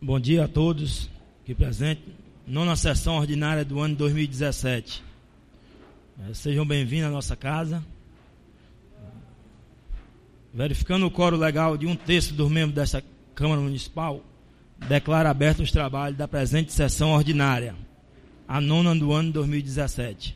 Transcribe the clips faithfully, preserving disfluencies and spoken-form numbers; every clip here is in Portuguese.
Bom dia a todos aqui presentes, nona sessão ordinária do ano dois mil e dezessete. Sejam bem-vindos à nossa casa. Verificando o quórum legal de um terço dos membros desta Câmara Municipal, declaro aberto os trabalhos da presente sessão ordinária, a nona do ano dois mil e dezessete.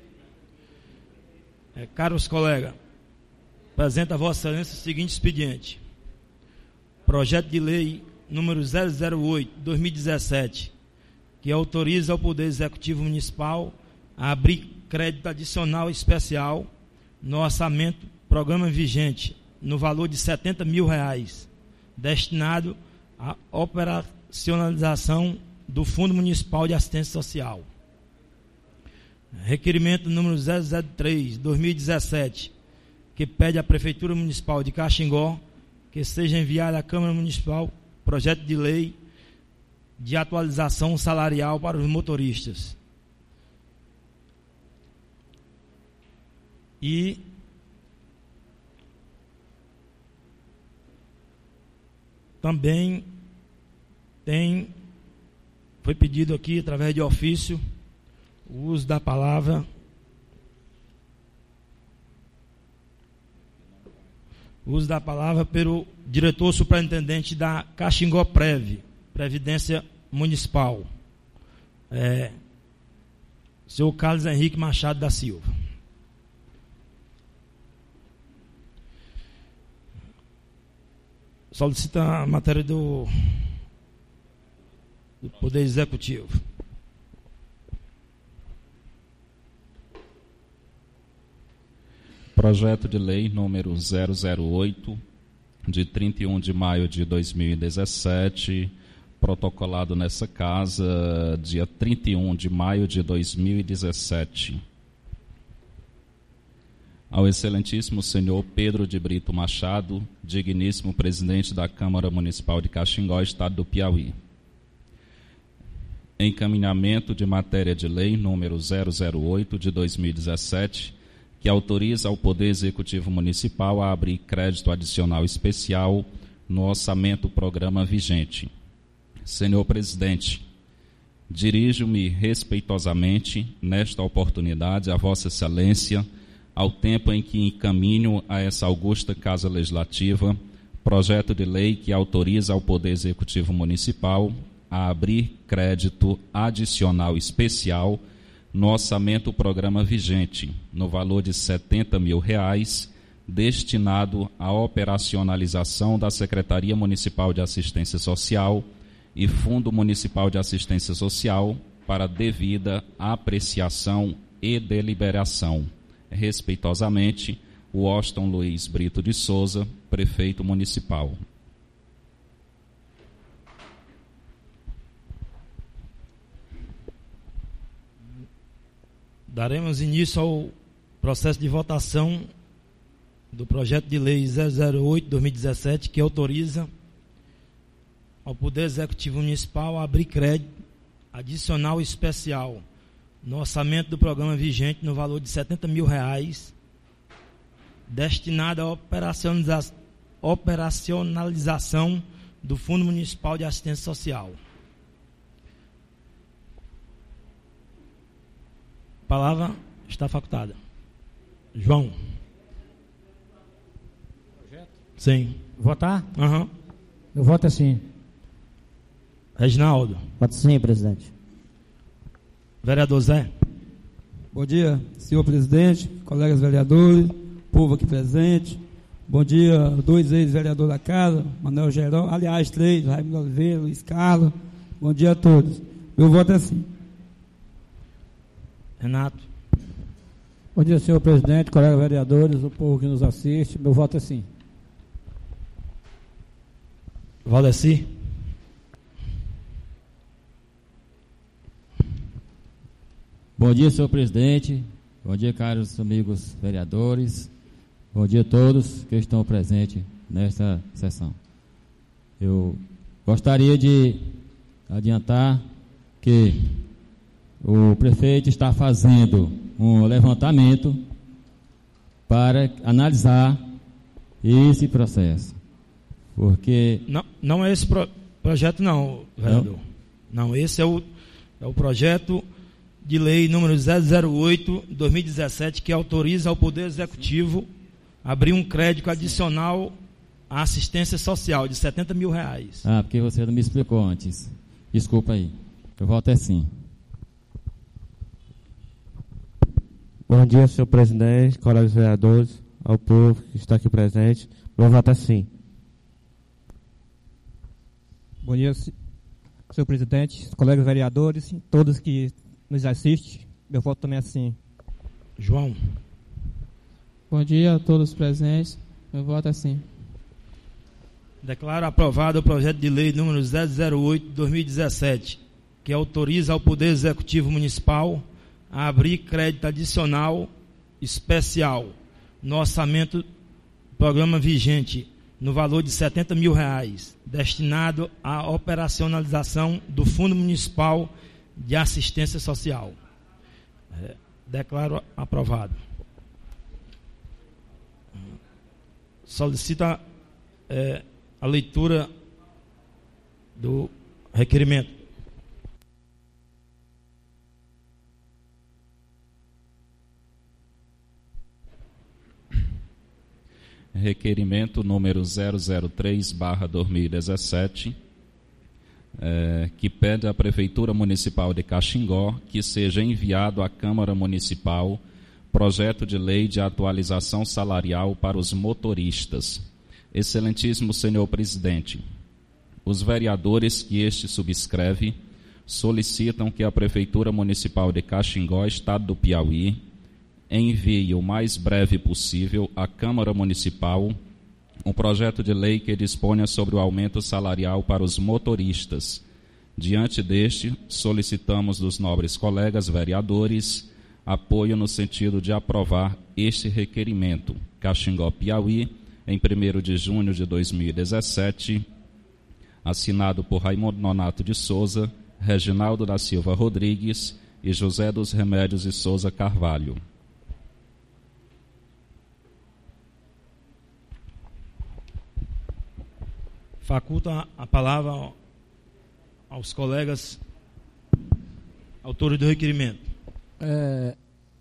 É, caros colegas, apresento a Vossa Excelência o seguinte expediente. Projeto de lei número zero zero oito, dois mil e dezessete, que autoriza ao Poder Executivo Municipal a abrir crédito adicional especial no orçamento programa vigente no valor de setenta mil reais, destinado à operacionalização do Fundo Municipal de Assistência Social. Requerimento número zero zero três, dois mil e dezessete, que pede à Prefeitura Municipal de Caxingó que seja enviado à Câmara Municipal projeto de lei de atualização salarial para os motoristas. E também tem, foi pedido aqui, através de ofício, o uso da palavra o uso da palavra pelo diretor superintendente da Caxingó Prev, Previdência Municipal, é, senhor Carlos Henrique Machado da Silva. Solicita a matéria do, do Poder Executivo. Projeto de lei número zero zero oito, de trinta e um de maio de dois mil e dezessete, protocolado nessa casa, dia trinta e um de maio de dois mil e dezessete. Ao excelentíssimo senhor Pedro de Brito Machado, digníssimo presidente da Câmara Municipal de Caxingó, Estado do Piauí. Encaminhamento de matéria de lei número zero zero oito, de dois mil e dezessete, que autoriza ao Poder Executivo Municipal a abrir crédito adicional especial no orçamento programa vigente. Senhor presidente, dirijo-me respeitosamente, nesta oportunidade, a Vossa Excelência, ao tempo em que encaminho a essa augusta Casa Legislativa projeto de lei que autoriza ao Poder Executivo Municipal a abrir crédito adicional especial no orçamento programa vigente, no valor de setenta mil reais, destinado à operacionalização da Secretaria Municipal de Assistência Social e Fundo Municipal de Assistência Social para devida apreciação e deliberação. Respeitosamente, o Washington Luiz Brito de Souza, Prefeito Municipal. Daremos início ao processo de votação do projeto de lei zero zero oito, dois mil e dezessete, que autoriza ao Poder Executivo Municipal a abrir crédito adicional especial no orçamento do programa vigente no valor de setenta mil reais, destinado à operacionaliza- operacionalização do Fundo Municipal de Assistência Social. A palavra está facultada. João. Projeto? Sim. Votar? Aham. Uhum. Eu voto assim. Reginaldo. Voto sim, presidente. Vereador Zé. Bom dia, senhor presidente, colegas vereadores, povo aqui presente. Bom dia, dois ex-vereadores da casa, Manuel Gerão, aliás, três, Raimundo Oliveira, Luiz Carlos. Bom dia a todos. Meu voto é sim. Renato. Bom dia, senhor presidente, colegas vereadores, o povo que nos assiste. Meu voto é sim. Valdeci. Bom dia, senhor presidente. Bom dia, caros amigos vereadores. Bom dia a todos que estão presentes nesta sessão. Eu gostaria de adiantar que o prefeito está fazendo um levantamento para analisar esse processo. Porque... Não, não é esse pro... Projeto não, vereador. Não, não esse é o, é o projeto de lei número zero zero oito, dois mil e dezessete, que autoriza ao Poder Executivo abrir um crédito adicional à assistência social de setenta mil reais. Ah, porque você não me explicou antes. Desculpa aí. Eu voto é sim. Bom dia, senhor presidente, colegas vereadores, ao povo que está aqui presente. Meu voto é sim. Bom dia, senhor presidente, colegas vereadores, todos que nos assistem. Meu voto também é sim. João. Bom dia a todos presentes. Meu voto é sim. Declaro aprovado o projeto de lei número zero zero oito, dois mil e dezessete, que autoriza ao Poder Executivo Municipal a abrir crédito adicional especial no orçamento do programa vigente no valor de setenta mil reais, destinado à operacionalização do Fundo Municipal de Assistência Social. É, declaro aprovado. Solicito a, é, a leitura do requerimento. Requerimento número zero zero três barra dois mil e dezessete, é, que pede à Prefeitura Municipal de Caxingó que seja enviado à Câmara Municipal projeto de lei de atualização salarial para os motoristas. Excelentíssimo senhor presidente, os vereadores que este subscreve solicitam que a Prefeitura Municipal de Caxingó, Estado do Piauí, envie o mais breve possível à Câmara Municipal um projeto de lei que disponha sobre o aumento salarial para os motoristas. Diante deste, solicitamos dos nobres colegas vereadores apoio no sentido de aprovar este requerimento. Caxingó, Piauí, em primeiro de junho de dois mil e dezessete, assinado por Raimundo Nonato de Souza, Reginaldo da Silva Rodrigues e José dos Remédios de Souza Carvalho. Faculta a palavra aos colegas autores do requerimento. É,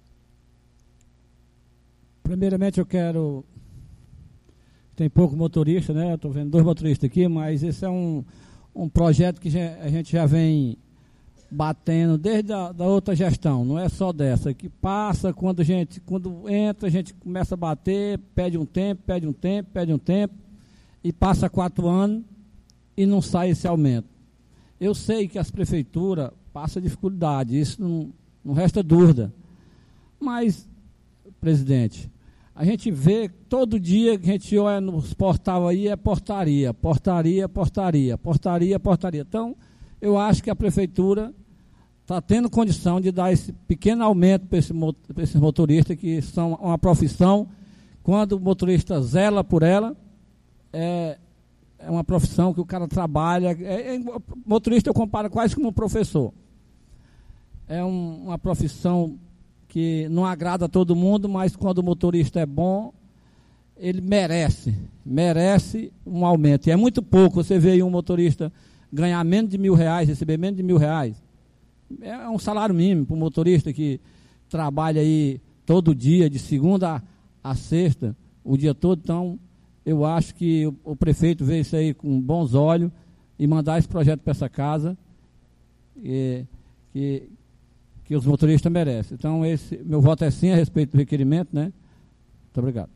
primeiramente eu quero... Tem pouco motorista, né? Estou vendo dois motoristas aqui, mas esse é um, um projeto que já, a gente já vem batendo desde a da outra gestão, não é só dessa, que passa quando a gente, quando entra, a gente começa a bater, pede um tempo, pede um tempo, pede um tempo, e passa quatro anos e não sai esse aumento. Eu sei que as prefeituras passam dificuldade, isso não, não resta dúvida. Mas, presidente, a gente vê todo dia que a gente olha nos portais aí, é portaria, portaria, portaria, portaria, portaria. Então, eu acho que a prefeitura está tendo condição de dar esse pequeno aumento para esse, esses motoristas, que são uma profissão, quando o motorista zela por ela, é, é uma profissão que o cara trabalha. É, é, motorista eu comparo quase como um professor. É um, uma profissão que não agrada a todo mundo, mas quando o motorista é bom, ele merece, merece um aumento. E é muito pouco você ver um motorista ganhar menos de mil reais, receber menos de mil reais. É um salário mínimo para um motorista que trabalha aí todo dia, de segunda a sexta, o dia todo. Então, eu acho que o, o prefeito vê isso aí com bons olhos e mandar esse projeto para essa casa, e, que, que os motoristas merecem. Então, esse, meu voto é sim a respeito do requerimento, né? Muito obrigado.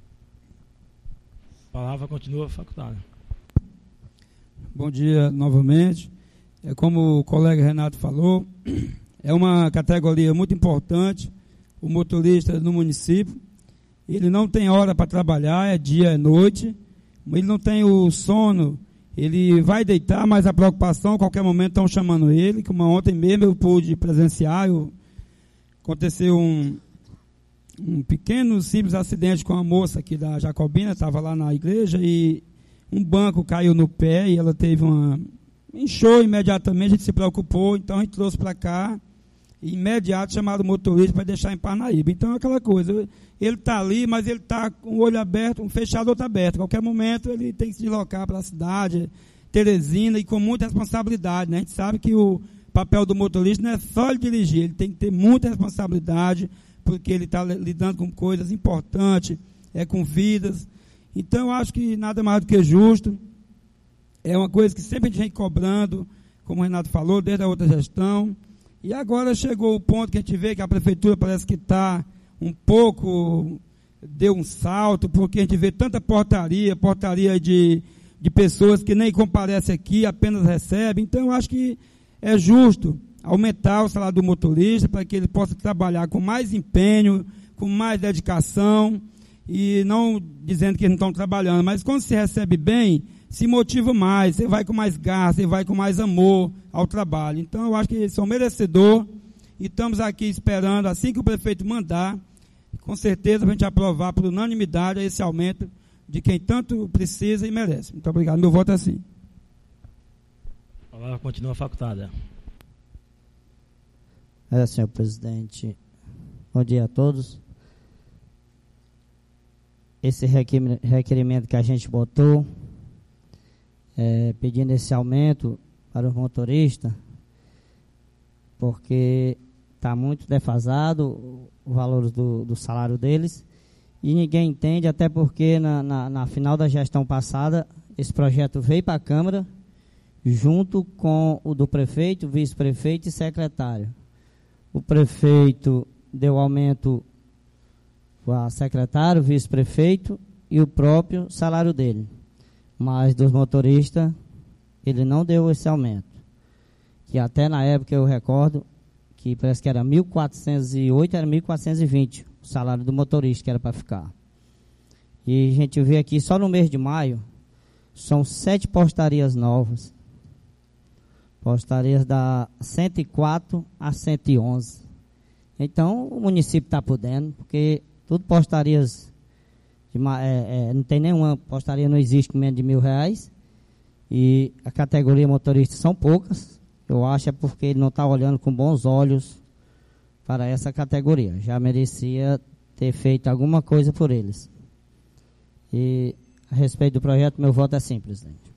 A palavra continua facultada. Bom dia novamente. É como o colega Renato falou, é uma categoria muito importante, o motorista no município. Ele não tem hora para trabalhar, é dia, é noite, ele não tem o sono, ele vai deitar, mas a preocupação, a qualquer momento estão chamando ele, como ontem mesmo eu pude presenciar, eu, aconteceu um, um pequeno, simples acidente com a moça aqui da Jacobina, estava lá na igreja, e um banco caiu no pé e ela teve uma... inchou imediatamente, a gente se preocupou, então a gente trouxe para cá, imediato chamaram o motorista para deixar em Parnaíba. Então é aquela coisa, ele está ali, mas ele está com o olho aberto, um fechado, outro aberto. A qualquer momento ele tem que se deslocar para a cidade, Teresina, e com muita responsabilidade, né? A gente sabe que o papel do motorista não é só ele dirigir, ele tem que ter muita responsabilidade, porque ele está lidando com coisas importantes, é, com vidas. Então, eu acho que nada mais do que justo. É uma coisa que sempre a gente vem cobrando, como o Renato falou, desde a outra gestão. E agora chegou o ponto que a gente vê que a prefeitura parece que está um pouco, deu um salto, porque a gente vê tanta portaria, portaria de, de pessoas que nem comparecem aqui, apenas recebem. Então, eu acho que é justo aumentar o salário do motorista para que ele possa trabalhar com mais empenho, com mais dedicação, e não dizendo que eles não estão trabalhando, mas quando se recebe bem, se motiva mais, você vai com mais garra, você vai com mais amor ao trabalho. Então, eu acho que eles são merecedores e estamos aqui esperando, assim que o prefeito mandar, com certeza, para a gente aprovar por unanimidade esse aumento de quem tanto precisa e merece. Muito obrigado. Meu voto é assim. A palavra continua facultada. É, senhor presidente. Bom dia a todos. Esse requerimento que a gente botou, é, pedindo esse aumento para os motoristas, porque está muito defasado o valor do, do salário deles, e ninguém entende, até porque na, na, na final da gestão passada, esse projeto veio para a Câmara, junto com o do prefeito, vice-prefeito e secretário. O prefeito deu aumento a secretário, vice-prefeito e o próprio salário dele. Mas dos motoristas, ele não deu esse aumento. Que até na época eu recordo que parece que era mil quatrocentos e oito, era mil quatrocentos e vinte o salário do motorista que era para ficar. E a gente vê aqui, só no mês de maio, são sete postarias novas. Postarias da cento e quatro a cento e onze. Então, o município está podendo, porque tudo postarias, de, é, é, não tem nenhuma postaria, não existe com menos de mil reais. E a categoria motorista são poucas. Eu acho é porque ele não está olhando com bons olhos para essa categoria. Já merecia ter feito alguma coisa por eles. E a respeito do projeto, meu voto é sim, presidente.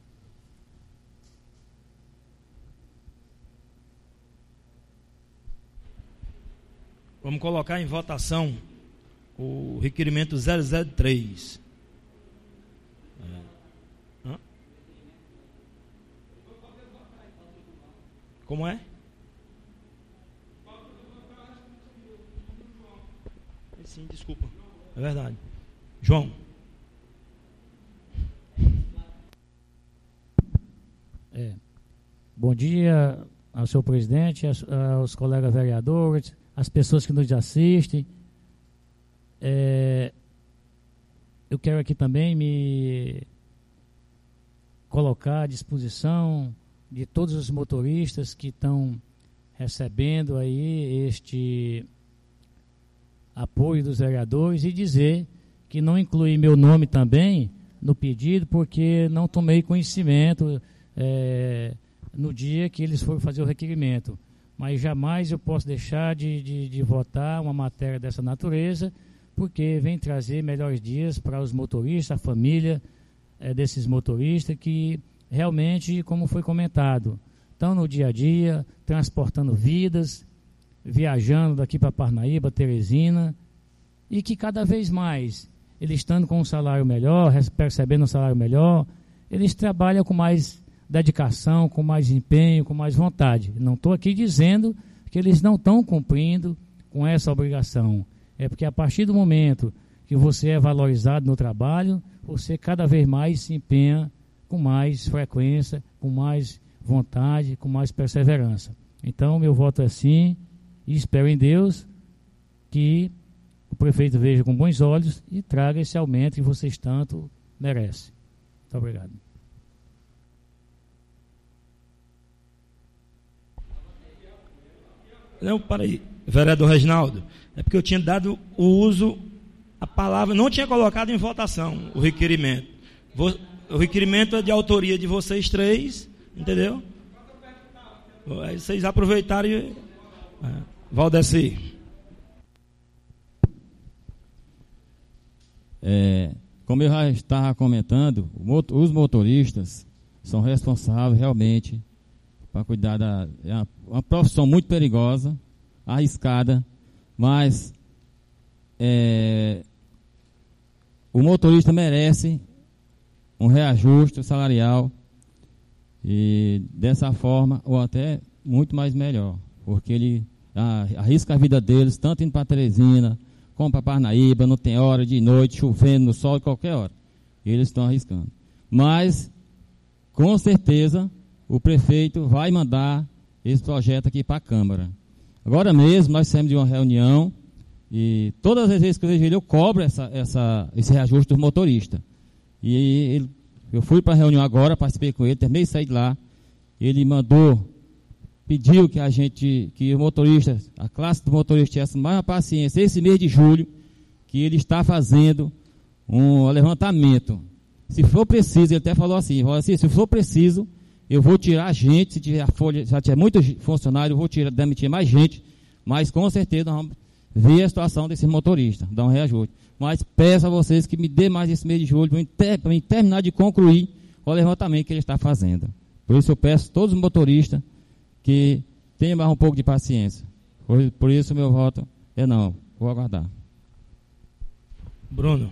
Vamos colocar em votação o requerimento zero zero três. É. Hã? Como é? Sim, desculpa. É verdade. João. É. Bom dia ao senhor presidente, aos, aos colegas vereadores, as pessoas que nos assistem. É, eu quero aqui também me colocar à disposição de todos os motoristas que estão recebendo aí este apoio dos vereadores e dizer que não incluí meu nome também no pedido porque não tomei conhecimento é, no dia que eles foram fazer o requerimento. Mas jamais eu posso deixar de, de, de votar uma matéria dessa natureza, porque vem trazer melhores dias para os motoristas, a família é, desses motoristas que realmente, como foi comentado, estão no dia a dia, transportando vidas, viajando daqui para Parnaíba, Teresina, e que cada vez mais, eles estando com um salário melhor, percebendo um salário melhor, eles trabalham com mais dedicação, com mais empenho, com mais vontade. Não estou aqui dizendo que eles não estão cumprindo com essa obrigação. É porque a partir do momento que você é valorizado no trabalho, você cada vez mais se empenha com mais frequência, com mais vontade, com mais perseverança. Então, meu voto é sim, e espero em Deus que o prefeito veja com bons olhos e traga esse aumento que vocês tanto merecem. Muito obrigado. Não, para aí, vereador Reginaldo, é porque eu tinha dado o uso, a palavra, não tinha colocado em votação o requerimento. O requerimento é de autoria de vocês três, entendeu? Aí vocês aproveitaram e... É, Valdeci. É, como eu já estava comentando, os motoristas são responsáveis realmente para cuidar da... É uma, uma profissão muito perigosa, arriscada, mas é, o motorista merece um reajuste salarial e dessa forma, ou até muito mais melhor, porque ele ah, arrisca a vida deles, tanto indo para Teresina, como para Parnaíba, não tem hora, de noite, chovendo, no sol, qualquer hora. Eles estão arriscando. Mas, com certeza, o prefeito vai mandar esse projeto aqui para a Câmara. Agora mesmo, nós saímos de uma reunião e todas as vezes que eu vejo ele, eu cobro essa, essa, esse reajuste do motorista. E ele, eu fui para a reunião agora, participei com ele, terminei de sair de lá. Ele mandou, pediu que a gente, que o motorista, a classe do motorista tivesse mais paciência esse mês de julho, que ele está fazendo um levantamento. Se for preciso, ele até falou assim, falou assim, se for preciso, eu vou tirar gente, se tiver a folha, já tiver muitos funcionários, eu vou tirar, demitir mais gente, mas com certeza nós vamos ver a situação desse motorista, dar um reajuste. Mas peço a vocês que me dê mais esse mês de julho para mim terminar de concluir o levantamento que ele está fazendo. Por isso eu peço a todos os motoristas que tenham mais um pouco de paciência. Por, por isso o meu voto é não, vou aguardar. Bruno.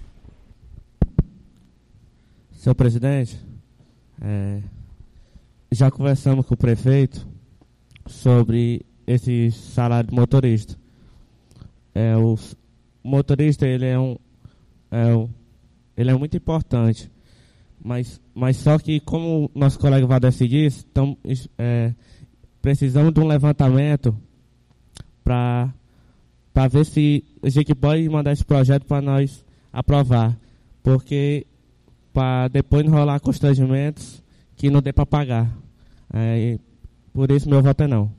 Senhor presidente, é, já conversamos com o prefeito sobre esse salário do motorista. É, o motorista ele é um, é um, ele é muito importante, mas, mas só que como nosso colega Valdeci disse, então, é, precisamos de um levantamento para para ver se a gente pode mandar esse projeto para nós aprovar, porque para depois não rolar constrangimentos que não dê para pagar. É, por isso meu voto é não.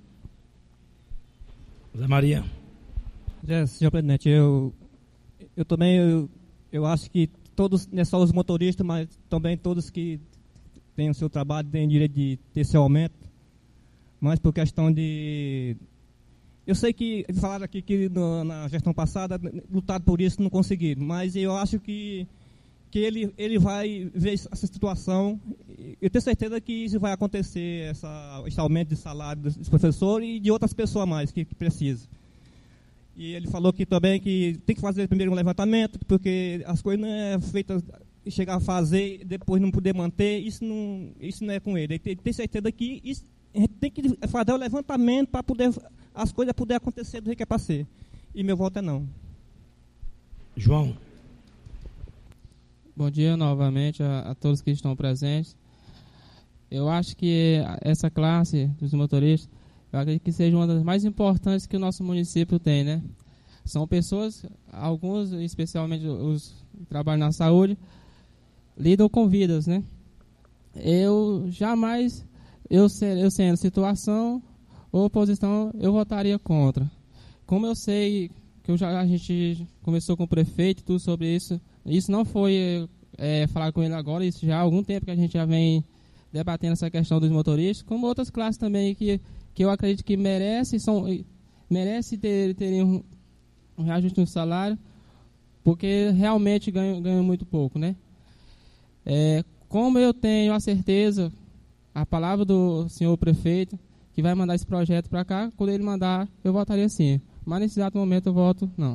Zé Maria. É, senhor presidente, eu, eu também eu, eu acho que todos, não é só os motoristas, mas também todos que têm o seu trabalho têm direito de ter seu aumento, mas por questão de... Eu sei que eles falaram aqui que no, na gestão passada lutaram por isso e não conseguiram, mas eu acho que que ele, ele vai ver essa situação. Eu tenho certeza que isso vai acontecer, essa, esse aumento de salário dos professores e de outras pessoas mais que, que precisam. E ele falou que também que tem que fazer primeiro um levantamento, porque as coisas não é feitas, chegar a fazer e depois não poder manter, isso não, isso não é com ele. Ele tem, tem certeza que isso, a gente tem que fazer o levantamento para poder as coisas poder acontecer do jeito que é para ser. E meu voto é não. João. Bom dia novamente a, a todos que estão presentes. Eu acho que essa classe dos motoristas, eu acredito que seja uma das mais importantes que o nosso município tem, né? São pessoas, alguns, especialmente os que trabalham na saúde, lidam com vidas, né? Eu jamais, eu, ser, eu sendo situação ou oposição, eu votaria contra. Como eu sei que eu já, a gente conversou com o prefeito tudo sobre isso, isso não foi é, falar com ele agora, isso já há algum tempo que a gente já vem debatendo essa questão dos motoristas, como outras classes também que, que eu acredito que merecem são, merece ter, ter um, um reajuste no salário, porque realmente ganham, ganham muito pouco, né? É, como eu tenho a certeza, a palavra do senhor prefeito, que vai mandar esse projeto para cá, quando ele mandar, eu votaria sim. Mas nesse exato momento eu voto não.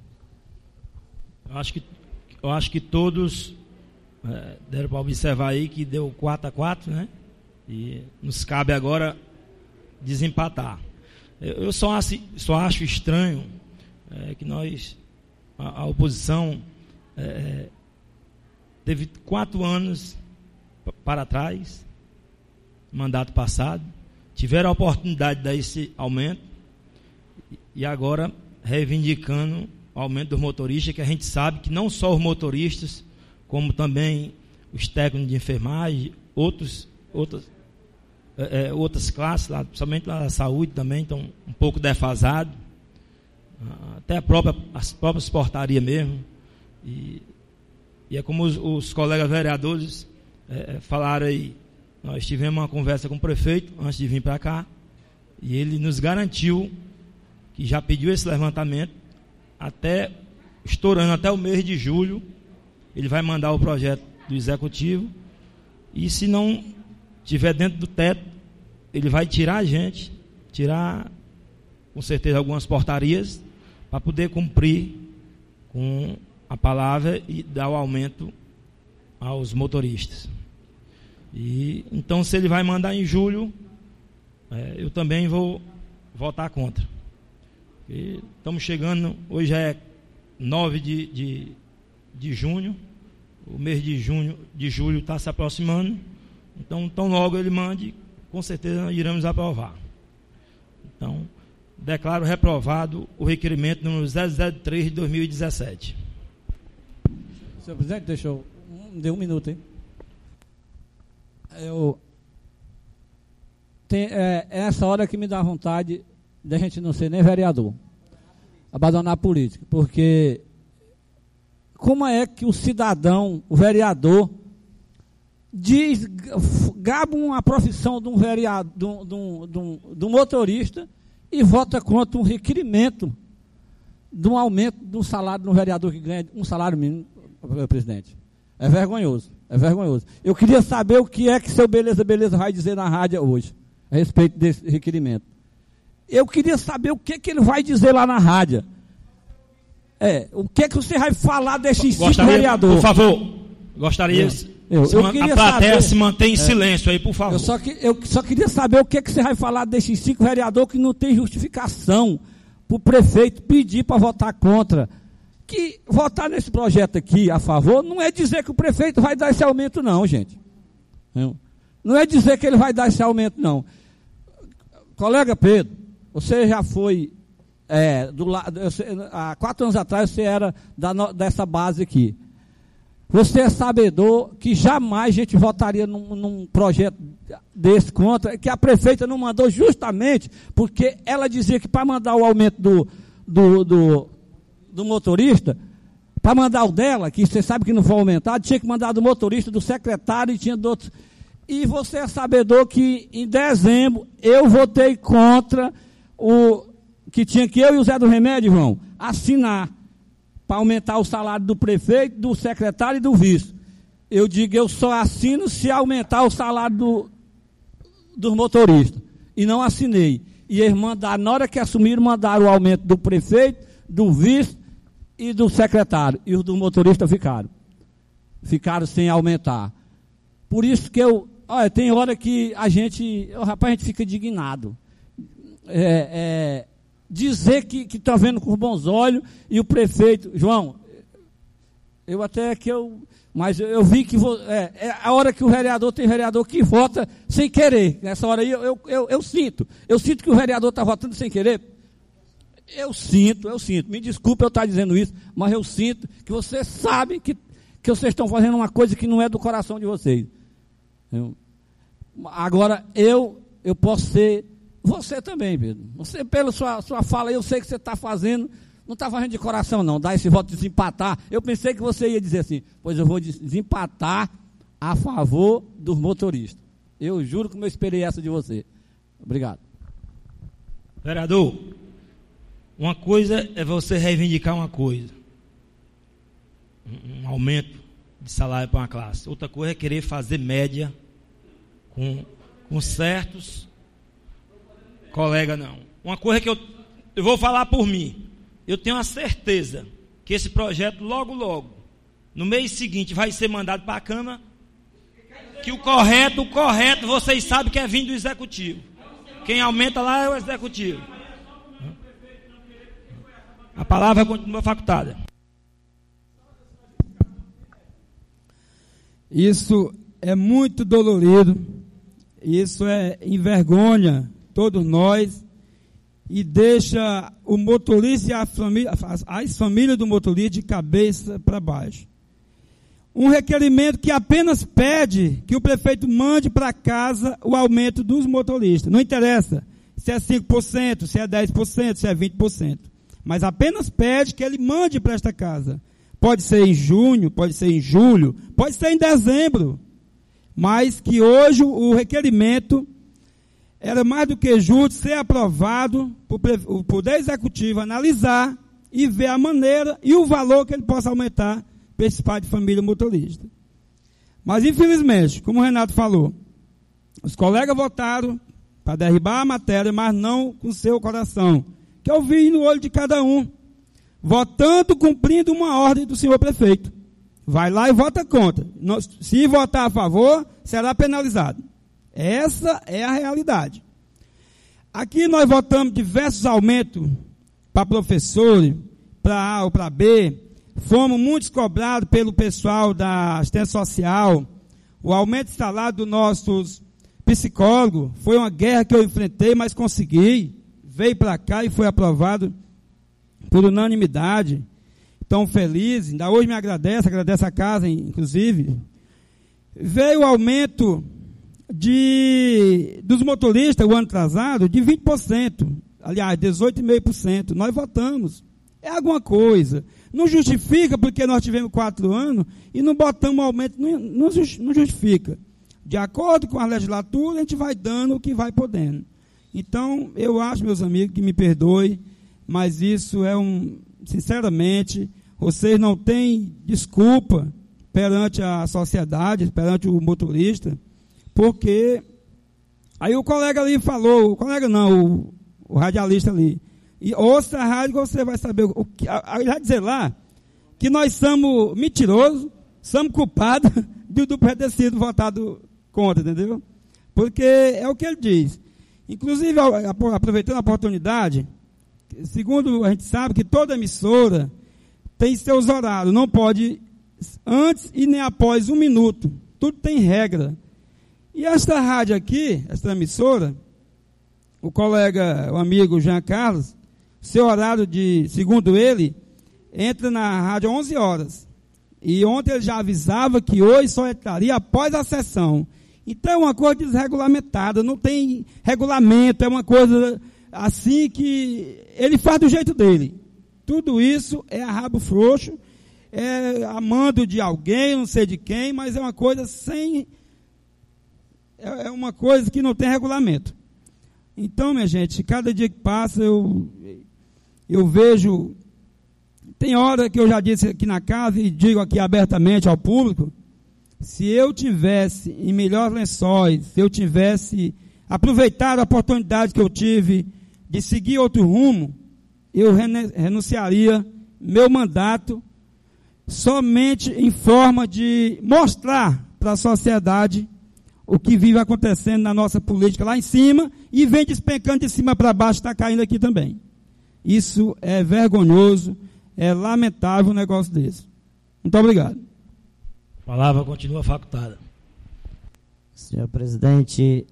Eu acho que Eu acho que todos é, deram para observar aí que deu quatro a quatro, né? E nos cabe agora desempatar. Eu, eu só, acho, só acho estranho é, que nós, a, a oposição, é, teve quatro anos para trás, mandato passado, tiveram a oportunidade de dar esse aumento e agora reivindicando o aumento dos motoristas, que a gente sabe que não só os motoristas, como também os técnicos de enfermagem, outros, outras, é, outras classes, lá, principalmente lá na saúde também, estão um pouco defasados, até a própria, as próprias portarias mesmo. E, e é como os, os colegas vereadores é, falaram aí, nós tivemos uma conversa com o prefeito antes de vir para cá, e ele nos garantiu que já pediu esse levantamento, até estourando até o mês de julho, ele vai mandar o projeto do executivo E se não tiver dentro do teto, ele vai tirar a gente, tirar com certeza algumas portarias, para poder cumprir com a palavra e dar o aumento aos motoristas. E então, se ele vai mandar em julho, é, eu também vou votar contra. E estamos chegando, hoje é nove de, de, de junho, o mês de junho, de julho está se aproximando, então tão logo ele mande, com certeza iremos aprovar. Então, declaro reprovado o requerimento número zero zero três de dois mil e dezessete. Senhor presidente, deixa eu... Deu um minuto, hein? Eu... Tem, é, é essa hora que me dá vontade de a gente não ser nem vereador, abandonar a política, porque como é que o cidadão, o vereador, diz, gaba uma profissão de um vereador, de um, de um, de um, de um motorista e vota contra um requerimento de um aumento de um salário de um vereador que ganha um salário mínimo, presidente? É vergonhoso, é vergonhoso. Eu queria saber o que é que seu Beleza Beleza vai dizer na rádio hoje, a respeito desse requerimento. Eu queria saber o que, que ele vai dizer lá na rádio. É, o que, que você vai falar desse cinco vereador? Por favor, gostaria... Eu, eu, eu queria a plateia saber, se mantém em é, silêncio aí, por favor. Eu só, que, eu só queria saber o que, que você vai falar desses cinco vereadores que não tem justificação para o prefeito pedir para votar contra. Que votar nesse projeto aqui a favor não é dizer que o prefeito vai dar esse aumento, não, gente. Não, não é dizer que ele vai dar esse aumento, não. Colega Pedro, você já foi, é, do lado, há quatro anos atrás você era da, dessa base aqui. Você é sabedor que jamais a gente votaria num, num projeto desse contra, que a prefeita não mandou justamente porque ela dizia que para mandar o aumento do, do, do, do motorista, para mandar o dela, que você sabe que não foi aumentado, tinha que mandar do motorista, do secretário e tinha do outro. E você é sabedor que em dezembro eu votei contra o que tinha que eu e o Zé do Remédio, João, assinar para aumentar o salário do prefeito, do secretário e do vice. Eu digo, eu só assino se aumentar o salário do, dos motoristas. E não assinei. E eles mandaram, na hora que assumiram, mandaram o aumento do prefeito, do vice e do secretário. E os do motorista ficaram. Ficaram sem aumentar. Por isso que eu... Olha, tem hora que a gente... Oh, rapaz, a gente fica indignado. É... é dizer que está vendo com bons olhos e o prefeito, João, eu até que eu, mas eu, eu vi que vou, é, é a hora que o vereador tem vereador que vota sem querer, nessa hora aí eu, eu, eu, eu sinto, eu sinto que o vereador está votando sem querer, eu sinto, eu sinto, me desculpe eu estar dizendo isso, mas eu sinto que você sabe que, que vocês estão fazendo uma coisa que não é do coração de vocês. Eu, agora eu, eu posso ser. Você também, Pedro. Você, pela sua, sua fala, eu sei que você está fazendo, não está fazendo de coração, não, dar esse voto de desempatar. Eu pensei que você ia dizer assim, pois eu vou desempatar a favor dos motoristas. Eu juro que eu esperei essa de você. Obrigado. Vereador, uma coisa é você reivindicar uma coisa, um aumento de salário para uma classe. Outra coisa é querer fazer média com, com certos... Colega, não. Uma coisa que eu, eu vou falar por mim. Eu tenho a certeza que esse projeto, logo, logo, no mês seguinte, vai ser mandado para a Câmara, que o correto, o correto, vocês sabem que é vindo do Executivo. Quem aumenta lá é o Executivo. A palavra continua facultada. Isso é muito dolorido. Isso é envergonha todos nós, e deixa o motorista e a família, as, as famílias do motorista de cabeça para baixo. Um requerimento que apenas pede que o prefeito mande para casa o aumento dos motoristas. Não interessa se é cinco por cento, se é dez por cento, se é vinte por cento. Mas apenas pede que ele mande para esta casa. Pode ser em junho, pode ser em julho, pode ser em dezembro. Mas que hoje o requerimento era mais do que justo ser aprovado por o Poder Executivo analisar e ver a maneira e o valor que ele possa aumentar para esse pai de família motorista. Mas, infelizmente, como o Renato falou, os colegas votaram para derribar a matéria, mas não com seu coração, que eu vi no olho de cada um, votando, cumprindo uma ordem do senhor prefeito. Vai lá e vota contra. Se votar a favor, será penalizado. Essa é a realidade. Aqui nós votamos diversos aumentos para professores, para A ou para B. Fomos muitos cobrados pelo pessoal da assistência social. O aumento de salário dos nossos psicólogos foi uma guerra que eu enfrentei, mas consegui. Veio para cá e foi aprovado por unanimidade. Tão feliz, ainda hoje me agradece, agradece a casa, inclusive. Veio o aumento de, dos motoristas, o ano atrasado, de vinte por cento. Aliás, dezoito vírgula cinco por cento. Nós votamos. É alguma coisa. Não justifica porque nós tivemos quatro anos e não botamos aumento, não, não justifica. De acordo com a legislatura, a gente vai dando o que vai podendo. Então, eu acho, meus amigos, que me perdoe, mas isso é um... Sinceramente, vocês não têm desculpa perante a sociedade, perante o motorista, porque aí o colega ali falou, o colega não, o, o radialista ali, e ouça a rádio que você vai saber, o que, vai dizer lá, que nós somos mentirosos, somos culpados do, do predecido votado contra, entendeu? Porque é o que ele diz. Inclusive, aproveitando a oportunidade, segundo a gente sabe que toda emissora tem seus horários, não pode antes e nem após um minuto, tudo tem regra. E esta rádio aqui, esta emissora, o colega, o amigo Jean Carlos, seu horário de, segundo ele, entra na rádio às onze horas. E ontem ele já avisava que hoje só entraria após a sessão. Então é uma coisa desregulamentada, não tem regulamento, é uma coisa assim que ele faz do jeito dele. Tudo isso é a rabo frouxo, é a mando de alguém, não sei de quem, mas é uma coisa sem... É uma coisa que não tem regulamento. Então, minha gente, cada dia que passa eu, eu vejo... Tem hora que eu já disse aqui na casa e digo aqui abertamente ao público, se eu tivesse em melhores lençóis, se eu tivesse aproveitado a oportunidade que eu tive de seguir outro rumo, eu renunciaria meu mandato somente em forma de mostrar para a sociedade o que vive acontecendo na nossa política lá em cima e vem despencando de cima para baixo, está caindo aqui também. Isso é vergonhoso, é lamentável um negócio desse. Muito obrigado. A palavra continua facultada. Senhor presidente,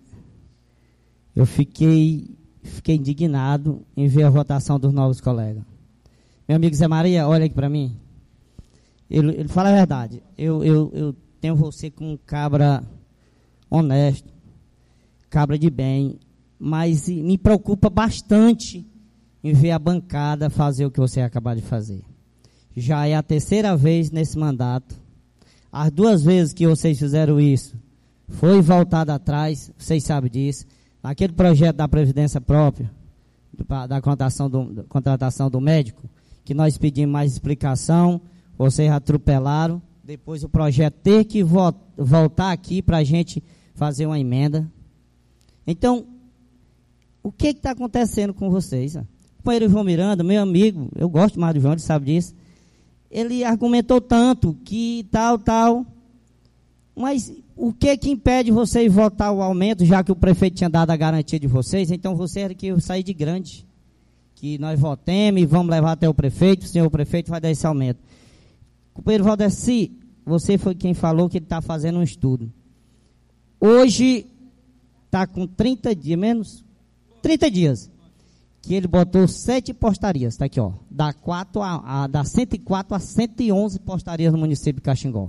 eu fiquei, fiquei indignado em ver a votação dos novos colegas. Meu amigo Zé Maria, olha aqui para mim. Ele, ele fala a verdade. Eu, eu, eu tenho você como um cabra honesto, cabra de bem, mas me preocupa bastante em ver a bancada fazer o que você acabou de fazer. Já é a terceira vez nesse mandato. As duas vezes que vocês fizeram isso, foi voltado atrás, vocês sabem disso. Naquele projeto da Previdência Própria, da contratação do, da contratação do médico, que nós pedimos mais explicação, vocês atropelaram. Depois o projeto ter que vo voltar aqui para a gente fazer uma emenda. Então, o que está acontecendo com vocês? O companheiro João Miranda, meu amigo, eu gosto mais do João, ele sabe disso. Ele argumentou tanto que tal, tal. Mas o que que impede vocês votar o aumento, já que o prefeito tinha dado a garantia de vocês? Então vocês eram que eu saí de grande. Que nós votemos e vamos levar até o prefeito, o senhor prefeito vai dar esse aumento. Companheiro Valdeci, você foi quem falou que ele está fazendo um estudo. Hoje está com trinta dias, menos trinta dias, que ele botou sete postarias, está aqui, ó, da, quatro a, a, da cento e quatro a cento e onze postarias no município de Caxingó.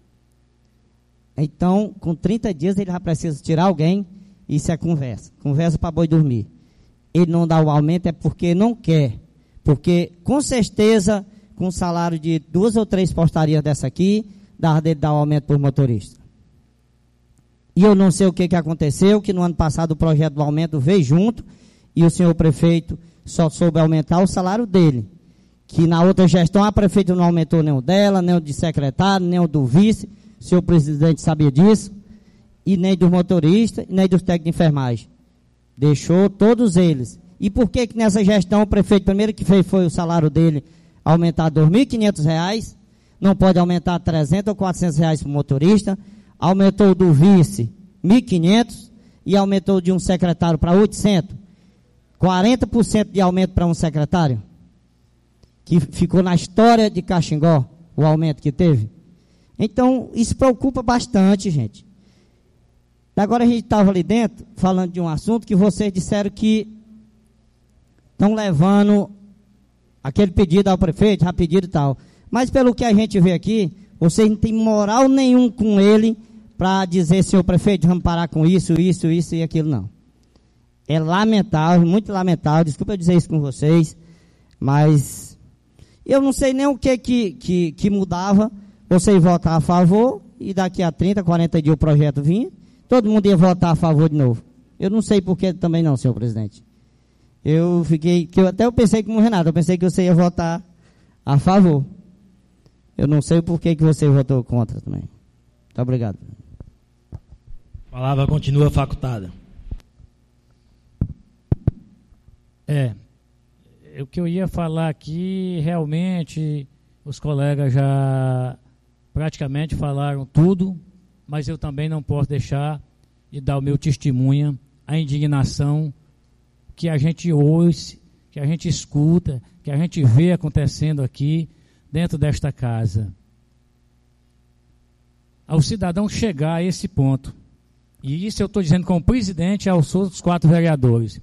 Então, com trinta dias, ele já precisa tirar alguém, isso é conversa, conversa para boi dormir. Ele não dá o aumento é porque não quer, porque com certeza, com o salário de duas ou três postarias dessa aqui, dá dele dar o aumento por motorista. E eu não sei o que, que aconteceu, que no ano passado o projeto do aumento veio junto, e o senhor prefeito só soube aumentar o salário dele. Que na outra gestão a prefeita não aumentou nem o dela, nem o de secretário, nem o do vice, o senhor presidente sabia disso, e nem dos motoristas, nem dos técnicos de enfermagem. Deixou todos eles. E por que que nessa gestão o prefeito primeiro que fez foi o salário dele aumentar dois mil e quinhentos reais, não pode aumentar trezentos ou quatrocentos reais para o motorista, aumentou o do vice mil e quinhentos e aumentou de um secretário para oitocentos. quarenta por cento de aumento para um secretário, que ficou na história de Caxingó, o aumento que teve. Então, isso preocupa bastante, gente. Agora a gente estava ali dentro, falando de um assunto que vocês disseram que estão levando aquele pedido ao prefeito, já pedido e tal. Mas pelo que a gente vê aqui, vocês não têm moral nenhum com ele para dizer, senhor prefeito, vamos parar com isso, isso, isso e aquilo, não. É lamentável, muito lamentável, desculpa eu dizer isso com vocês, mas eu não sei nem o que que, que, que mudava, vocês votar a favor, e daqui a trinta, quarenta dias o projeto vinha, todo mundo ia votar a favor de novo. Eu não sei por que também não, senhor presidente. Eu fiquei, que eu, até eu pensei como o Renato, eu pensei que você ia votar a favor. Eu não sei por que que você votou contra também. Muito obrigado. A palavra continua facultada. É, o que eu ia falar aqui, realmente, os colegas já praticamente falaram tudo, mas eu também não posso deixar de dar o meu testemunho, a indignação que a gente ouve, que a gente escuta, que a gente vê acontecendo aqui dentro desta casa. Ao cidadão chegar a esse ponto, e isso eu estou dizendo como presidente aos outros quatro vereadores,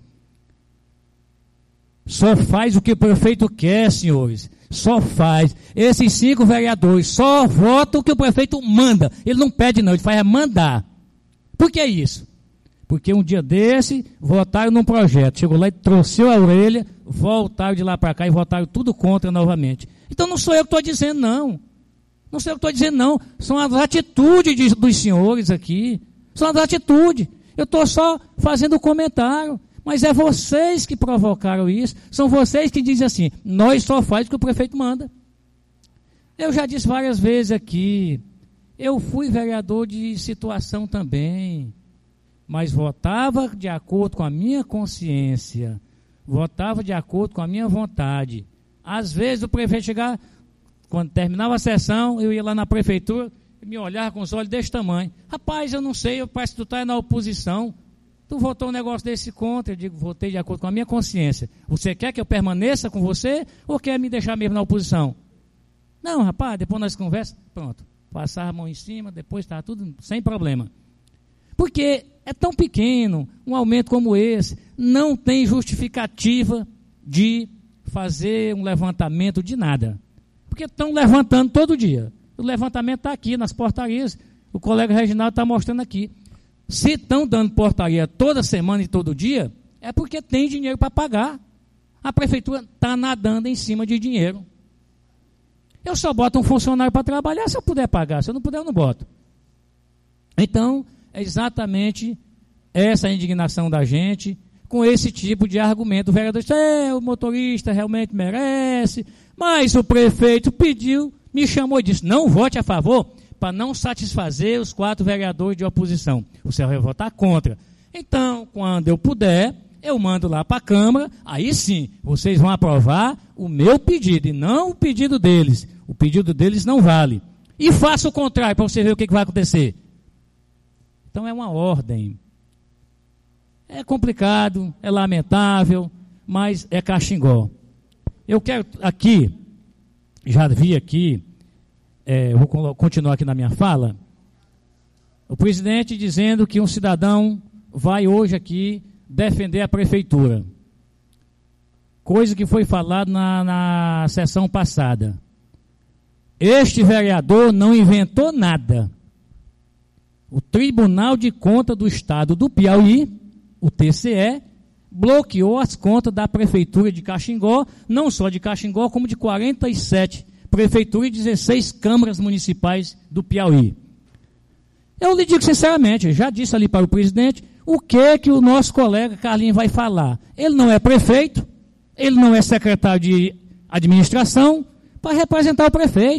só faz o que o prefeito quer, senhores. Só faz. Esses cinco vereadores só votam o que o prefeito manda. Ele não pede não, ele faz é mandar. Por que isso? Porque um dia desse, votaram num projeto. Chegou lá e trouxe a orelha, voltaram de lá para cá e votaram tudo contra novamente. Então não sou eu que estou dizendo não. Não sou eu que estou dizendo não. São as atitudes de, dos senhores aqui. São as atitudes. Eu estou só fazendo o comentário. Mas é vocês que provocaram isso, são vocês que dizem assim, nós só fazemos o que o prefeito manda. Eu já disse várias vezes aqui, eu fui vereador de situação também, mas votava de acordo com a minha consciência, votava de acordo com a minha vontade. Às vezes o prefeito chegava, quando terminava a sessão, eu ia lá na prefeitura, e me olhava com os olhos desse tamanho. Rapaz, eu não sei, eu parece que tu está na oposição. Tu votou um negócio desse contra, eu digo, votei de acordo com a minha consciência. Você quer que eu permaneça com você ou quer me deixar mesmo na oposição? Não, rapaz, depois nós conversamos, pronto. Passar a mão em cima, depois está tudo sem problema. Porque é tão pequeno, um aumento como esse, não tem justificativa de fazer um levantamento de nada. Porque estão levantando todo dia. O levantamento está aqui nas portarias, o colega Reginaldo está mostrando aqui. Se estão dando portaria toda semana e todo dia, é porque tem dinheiro para pagar. A prefeitura está nadando em cima de dinheiro. Eu só boto um funcionário para trabalhar se eu puder pagar. Se eu não puder, eu não boto. Então, é exatamente essa indignação da gente com esse tipo de argumento. O vereador diz, é, o motorista realmente merece, mas o prefeito pediu, me chamou e disse, não vote a favor, para não satisfazer os quatro vereadores de oposição. O senhor vai votar contra. Então, quando eu puder, eu mando lá para a Câmara, aí sim, vocês vão aprovar o meu pedido, e não o pedido deles. O pedido deles não vale. E faça o contrário, para você ver o que, que vai acontecer. Então, é uma ordem. É complicado, é lamentável, mas é Caxingó. Eu quero aqui, já vi aqui, É, eu vou continuar aqui na minha fala, o presidente dizendo que um cidadão vai hoje aqui defender a prefeitura. Coisa que foi falada na, na sessão passada. Este vereador não inventou nada. O Tribunal de Contas do Estado do Piauí, o T C E, bloqueou as contas da prefeitura de Caxingó, não só de Caxingó, como de quarenta e sete prefeitura e dezesseis câmaras municipais do Piauí. Eu lhe digo sinceramente, já disse ali para o presidente, o que que o nosso colega Carlinhos vai falar? Ele não é prefeito, ele não é secretário de administração, para representar o prefeito.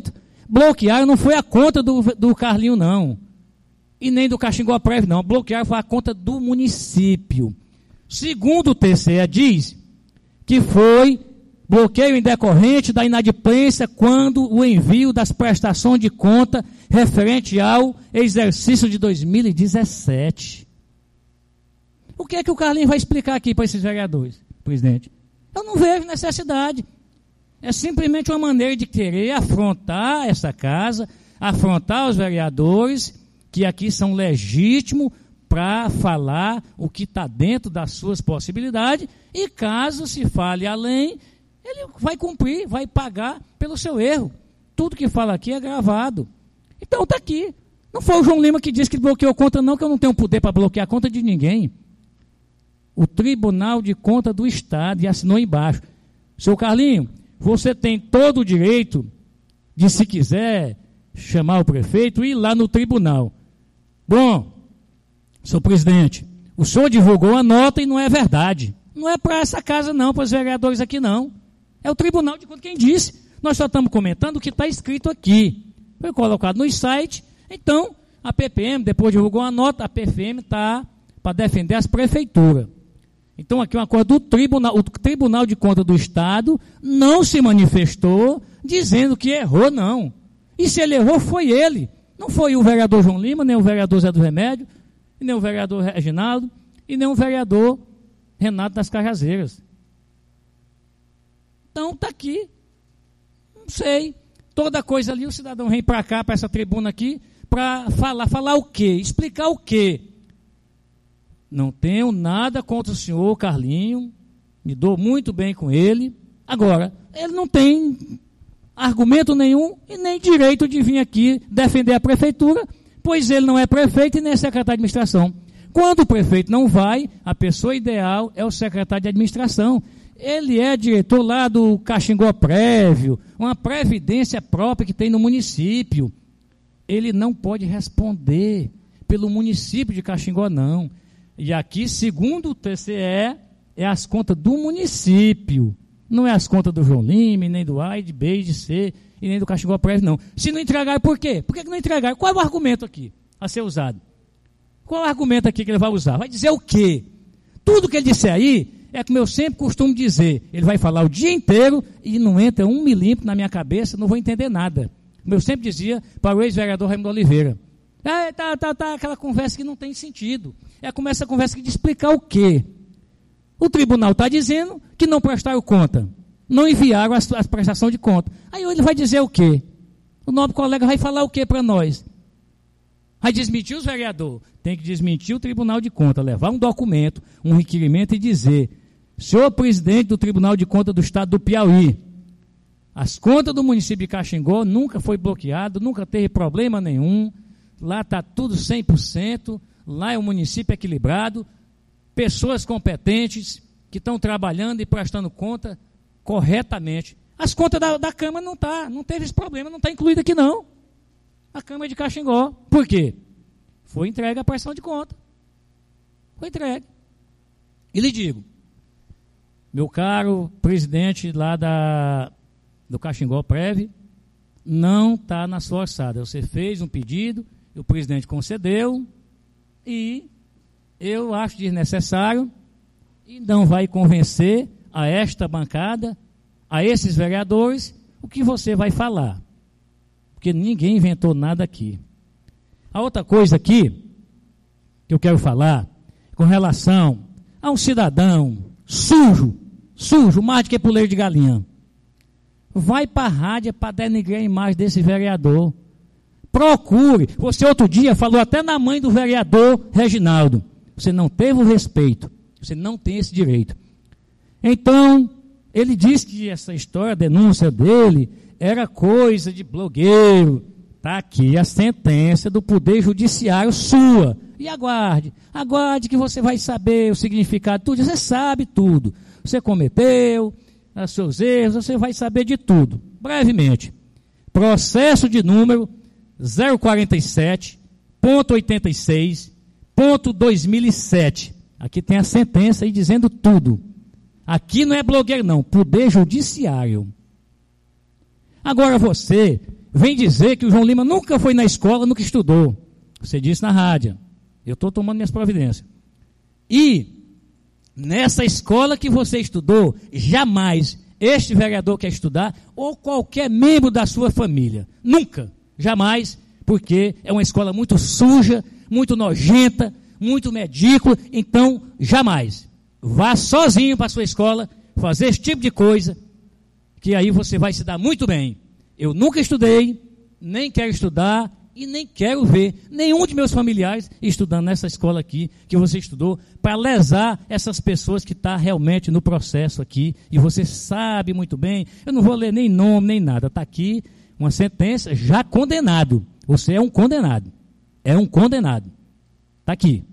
bloquearam não foi a conta do, do Carlinho, não. E nem do Caxingó Prévio, não. Bloquearam foi a conta do município. Segundo o T C E, diz que foi bloqueio em decorrente da inadimplência quando o envio das prestações de conta referente ao exercício de dois mil e dezessete. O que é que o Carlinho vai explicar aqui para esses vereadores, presidente? Eu não vejo necessidade. É simplesmente uma maneira de querer afrontar essa casa, afrontar os vereadores, que aqui são legítimos para falar o que está dentro das suas possibilidades, e caso se fale além, ele vai cumprir, vai pagar pelo seu erro. Tudo que fala aqui é gravado. Então está aqui. Não foi o João Lima que disse que bloqueou conta, não, que eu não tenho poder para bloquear a conta de ninguém. O Tribunal de Contas do Estado, e assinou embaixo. Seu Carlinho, você tem todo o direito de, se quiser, chamar o prefeito e ir lá no tribunal. Bom, senhor presidente, o senhor divulgou a nota e não é verdade. Não é para essa casa não, para os vereadores aqui não. É o Tribunal de Contas quem disse. Nós só estamos comentando o que está escrito aqui. Foi colocado no site. Então, a P P M, depois divulgou a nota, a P F M está para defender as prefeituras. Então, aqui uma coisa do Tribunal, o Tribunal de Contas do Estado não se manifestou dizendo que errou, não. E se ele errou, foi ele. Não foi o vereador João Lima, nem o vereador Zé do Remédio, nem o vereador Reginaldo, e nem o vereador Renato das Cajazeiras. Então, está aqui. Não sei. Toda coisa ali, o cidadão vem para cá, para essa tribuna aqui, para falar. Falar o quê? Explicar o quê? Não tenho nada contra o senhor Carlinho, me dou muito bem com ele. Agora, ele não tem argumento nenhum e nem direito de vir aqui defender a prefeitura, pois ele não é prefeito e nem é secretário de administração. Quando o prefeito não vai, a pessoa ideal é o secretário de administração. Ele é diretor lá do Caxingó Prévio, uma previdência própria que tem no município. Ele não pode responder pelo município de Caxingó, não. E aqui, segundo o T C E, é as contas do município. Não é as contas do João Lima, nem do A, de B, de C, e nem do Caxingó Prévio, não. Se não entregar, por quê? Por que não entregar? Qual é o argumento aqui a ser usado? Qual é o argumento aqui que ele vai usar? Vai dizer o quê? Tudo que ele disser aí é como eu sempre costumo dizer. Ele vai falar o dia inteiro e não entra um milímetro na minha cabeça, não vou entender nada. Como eu sempre dizia para o ex-vereador Raimundo Oliveira. É, tá, tá, tá, aquela conversa que não tem sentido. É como essa conversa de explicar o quê? O tribunal está dizendo que não prestaram conta. Não enviaram as, as prestações de conta. Aí ele vai dizer o quê? O nobre colega vai falar o quê para nós? Vai desmentir os vereadores? Tem que desmentir o Tribunal de Contas, levar um documento, um requerimento e dizer: senhor presidente do Tribunal de Contas do Estado do Piauí, as contas do município de Caxingó nunca foi bloqueado, nunca teve problema nenhum, lá está tudo cem por cento, lá é um município equilibrado, pessoas competentes que estão trabalhando e prestando conta corretamente. As contas da, da Câmara não tá, não teve esse problema, não está incluída aqui não. A Câmara de Caxingó. Por quê? Foi entregue a prestação de conta. Foi entregue. E lhe digo, meu caro presidente lá da, do Caxingó Prévio, não está na sua orçada. Você fez um pedido, o presidente concedeu, e eu acho desnecessário, e não vai convencer a esta bancada, a esses vereadores, o que você vai falar. Porque ninguém inventou nada aqui. A outra coisa aqui, que eu quero falar, com relação a um cidadão sujo, sujo, mais do que puleiro de galinha. Vai para a rádio para denigrar a imagem desse vereador. Procure. Você outro dia falou até na mãe do vereador Reginaldo. Você não teve o respeito. Você não tem esse direito. Então, ele disse que essa história, a denúncia dele, era coisa de blogueiro. Está aqui a sentença do Poder Judiciário sua. E aguarde. Aguarde que você vai saber o significado de tudo. Você sabe tudo. Você cometeu os seus erros, você vai saber de tudo. Brevemente. Processo de número zero quarenta e sete ponto oitenta e seis ponto dois mil e sete. Aqui tem a sentença aí dizendo tudo. Aqui não é blogueiro não, Poder Judiciário. Agora você vem dizer que o João Lima nunca foi na escola, nunca estudou. Você disse na rádio. Eu estou tomando minhas providências. E nessa escola que você estudou, jamais este vereador quer estudar, ou qualquer membro da sua família. Nunca, jamais, porque é uma escola muito suja, muito nojenta, muito medíocre, então jamais. Vá sozinho para a sua escola, fazer esse tipo de coisa, que aí você vai se dar muito bem. Eu nunca estudei, nem quero estudar, e nem quero ver nenhum de meus familiares estudando nessa escola aqui, que você estudou, para lesar essas pessoas que estão realmente no processo aqui, e você sabe muito bem, eu não vou ler nem nome, nem nada, está aqui uma sentença já condenado, você é um condenado, é um condenado, está aqui,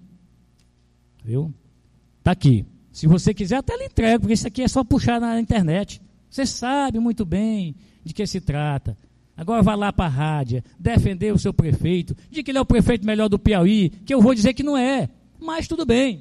viu? Está aqui, se você quiser até lhe entrego, porque isso aqui é só puxar na internet, você sabe muito bem de que se trata. Agora vai lá para a rádio, defender o seu prefeito, de que ele é o prefeito melhor do Piauí, que eu vou dizer que não é, mas tudo bem.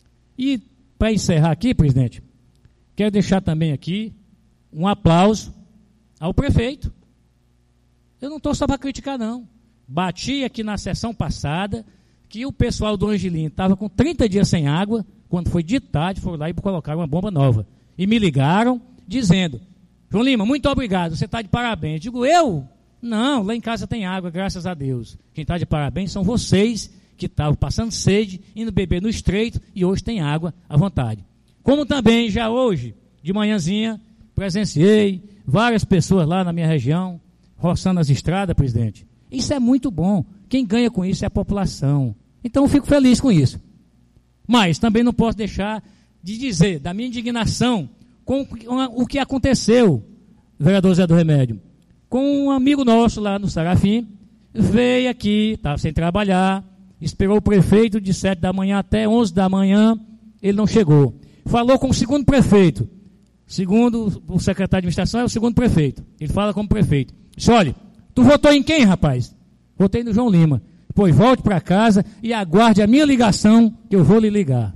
E para encerrar aqui, presidente, quero deixar também aqui um aplauso ao prefeito. Eu não estou só para criticar, não. Bati aqui na sessão passada que o pessoal do Angelim estava com trinta dias sem água, quando foi de tarde, foram lá e colocaram uma bomba nova. E me ligaram dizendo: João Lima, muito obrigado, você está de parabéns. Digo, eu? Não, lá em casa tem água, graças a Deus. Quem está de parabéns são vocês, que estavam passando sede, indo beber no estreito, e hoje tem água à vontade. Como também, já hoje, de manhãzinha, presenciei várias pessoas lá na minha região, roçando as estradas, presidente. Isso é muito bom. Quem ganha com isso é a população. Então eu fico feliz com isso. Mas também não posso deixar de dizer da minha indignação com o que aconteceu, vereador Zé do Remédio, com um amigo nosso lá no Sarafim, veio aqui, estava sem trabalhar, esperou o prefeito de sete da manhã até onze da manhã, ele não chegou. Falou com o segundo prefeito, segundo o secretário de administração é o segundo prefeito, ele fala como prefeito. Disse, olha, tu votou em quem, rapaz? Votei no João Lima. Pois volte para casa e aguarde a minha ligação, que eu vou lhe ligar.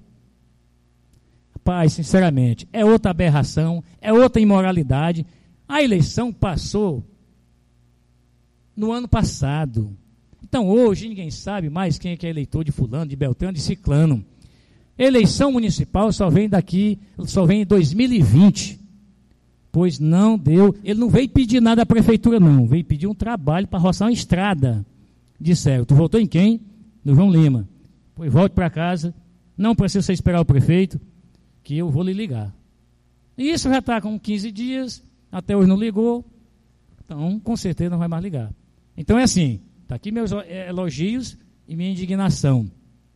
Rapaz, sinceramente, é outra aberração, é outra imoralidade. A eleição passou no ano passado. Então hoje ninguém sabe mais quem é que é eleitor de fulano, de beltrano, de ciclano. Eleição municipal só vem daqui, só vem em dois mil e vinte. Pois não deu, ele não veio pedir nada à prefeitura não, veio pedir um trabalho para roçar uma estrada. Disseram, tu votou em quem? No João Lima. Pois volte para casa, não precisa você esperar o prefeito, que eu vou lhe ligar. E isso já está com quinze dias, até hoje não ligou, então com certeza não vai mais ligar. Então é assim, está aqui meus elogios e minha indignação.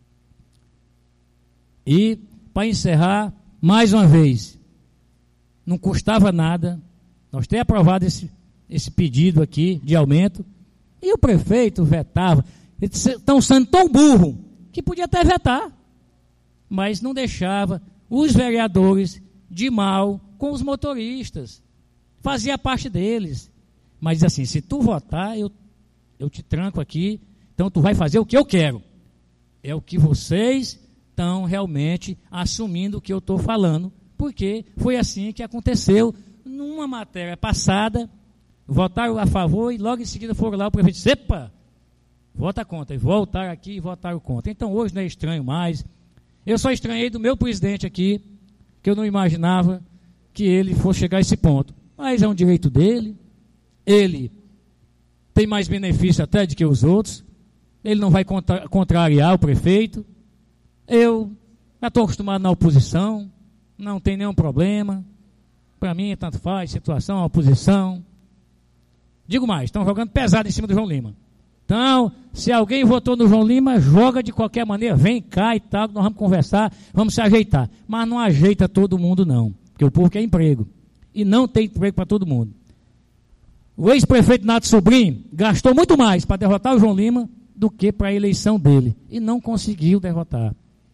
E, para encerrar, mais uma vez, não custava nada, nós temos aprovado esse, esse pedido aqui de aumento, e o prefeito vetava. Eles estão sendo tão burro que podia até vetar, mas não deixava os vereadores de mal com os motoristas. Fazia parte deles. Mas assim, se tu votar, eu, eu te tranco aqui, então tu vai fazer o que eu quero. É o que vocês estão realmente assumindo o que eu estou falando, porque foi assim que aconteceu numa matéria passada. Votaram a favor e logo em seguida foram lá, o prefeito disse, epa, vota contra, e voltaram aqui e votaram contra. Então hoje não é estranho mais. Eu só estranhei do meu presidente aqui, que eu não imaginava que ele fosse chegar a esse ponto. Mas é um direito dele, ele tem mais benefício até do que os outros, ele não vai contra, contrariar o prefeito. Eu já estou acostumado na oposição, não tem nenhum problema, para mim tanto faz, situação, oposição. Digo mais, estão jogando pesado em cima do João Lima. Então, se alguém votou no João Lima, joga de qualquer maneira, vem cá e tal, nós vamos conversar, vamos se ajeitar. Mas não ajeita todo mundo não, porque o povo quer emprego. E não tem emprego para todo mundo. O ex-prefeito Nato Sobrinho gastou muito mais para derrotar o João Lima do que para a eleição dele. E não conseguiu derrotar.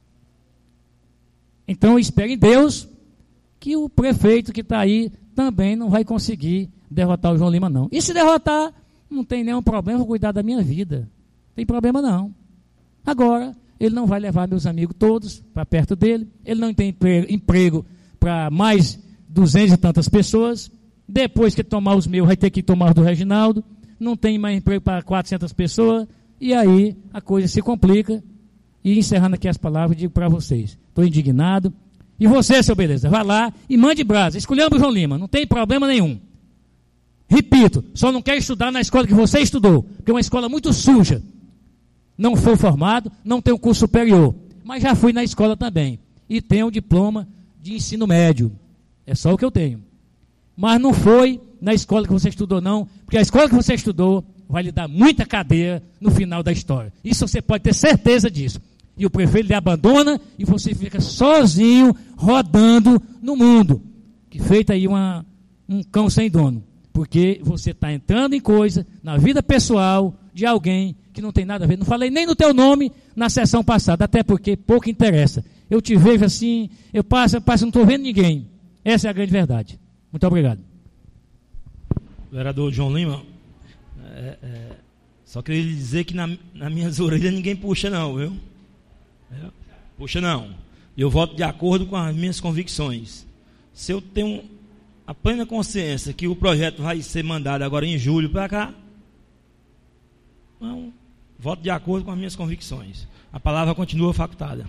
Então, eu espero em Deus que o prefeito que está aí também não vai conseguir derrotar o João Lima, não. E se derrotar, não tem nenhum problema, vou cuidar da minha vida. Não tem problema, não. Agora, ele não vai levar meus amigos todos para perto dele, ele não tem emprego para mais duzentas e tantas pessoas, Depois que tomar os meus, vai ter que tomar os do Reginaldo. Não tem mais emprego para quatrocentas pessoas. E aí a coisa se complica. E encerrando aqui as palavras, digo para vocês: estou indignado. E você, seu beleza, vá lá e mande brasa. Escolhemos o João Lima, não tem problema nenhum. Repito, só não quer estudar na escola que você estudou, porque é uma escola muito suja. Não foi formado, não tem um curso superior, mas já fui na escola também. E tenho um diploma de ensino médio. É só o que eu tenho. Mas não foi na escola que você estudou, não, porque a escola que você estudou vai lhe dar muita cadeia no final da história. Isso você pode ter certeza disso. E o prefeito lhe abandona e você fica sozinho, rodando no mundo. Que feita aí uma, um cão sem dono. Porque você está entrando em coisa, na vida pessoal de alguém que não tem nada a ver. Não falei nem no teu nome na sessão passada, até porque pouco interessa. Eu te vejo assim, eu passo, eu passo, não estou vendo ninguém. Essa é a grande verdade. Muito obrigado. Vereador João Lima, é, é, só queria lhe dizer que na, nas minhas orelhas ninguém puxa não, viu? É, puxa não. Eu voto de acordo com as minhas convicções. Se eu tenho a plena consciência que o projeto vai ser mandado agora em julho para cá, não, voto de acordo com as minhas convicções. A palavra continua facultada.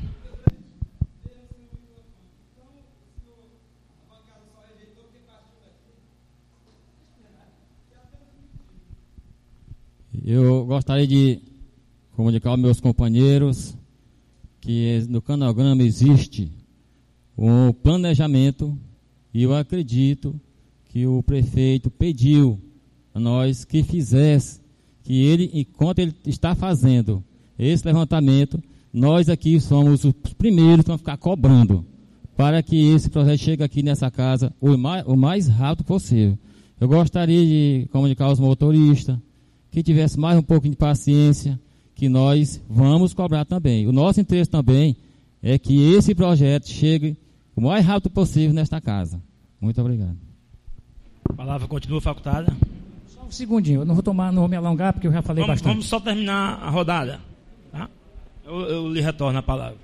Eu gostaria de comunicar aos meus companheiros que no cronograma existe um planejamento e eu acredito que o prefeito pediu a nós que fizesse, que ele, enquanto ele está fazendo esse levantamento, nós aqui somos os primeiros que vamos ficar cobrando para que esse projeto chegue aqui nessa casa o mais, o mais rápido possível. Eu gostaria de comunicar aos motoristas que tivesse mais um pouquinho de paciência, que nós vamos cobrar também. O nosso interesse também é que esse projeto chegue o mais rápido possível nesta casa. Muito obrigado. A palavra continua facultada. Só um segundinho, eu não vou tomar, não vou me alongar, porque eu já falei vamos, bastante. Vamos só terminar a rodada. Tá? Eu, eu lhe retorno a palavra.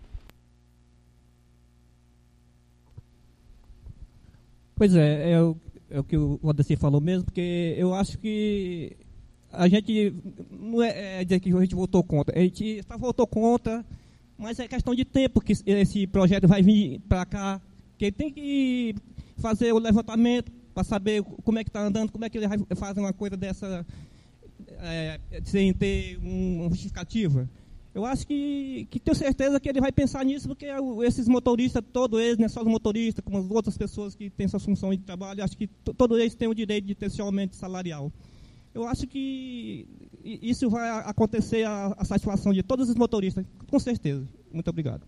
Pois é, é o, é o que o Odeci falou mesmo, porque eu acho que a gente não é, é dizer que a gente votou contra, a gente só votou contra, mas é questão de tempo que esse projeto vai vir para cá, que tem que fazer o levantamento para saber como é que está andando, como é que ele vai fazer uma coisa dessa é, sem ter um, uma justificativa. Eu acho que, que tenho certeza que ele vai pensar nisso, porque esses motoristas, todos eles, não é só os motoristas, como as outras pessoas que têm suas funções de trabalho, acho que todos eles têm o direito de ter seu aumento salarial. Eu acho que isso vai acontecer a, a satisfação de todos os motoristas, com certeza. Muito obrigado.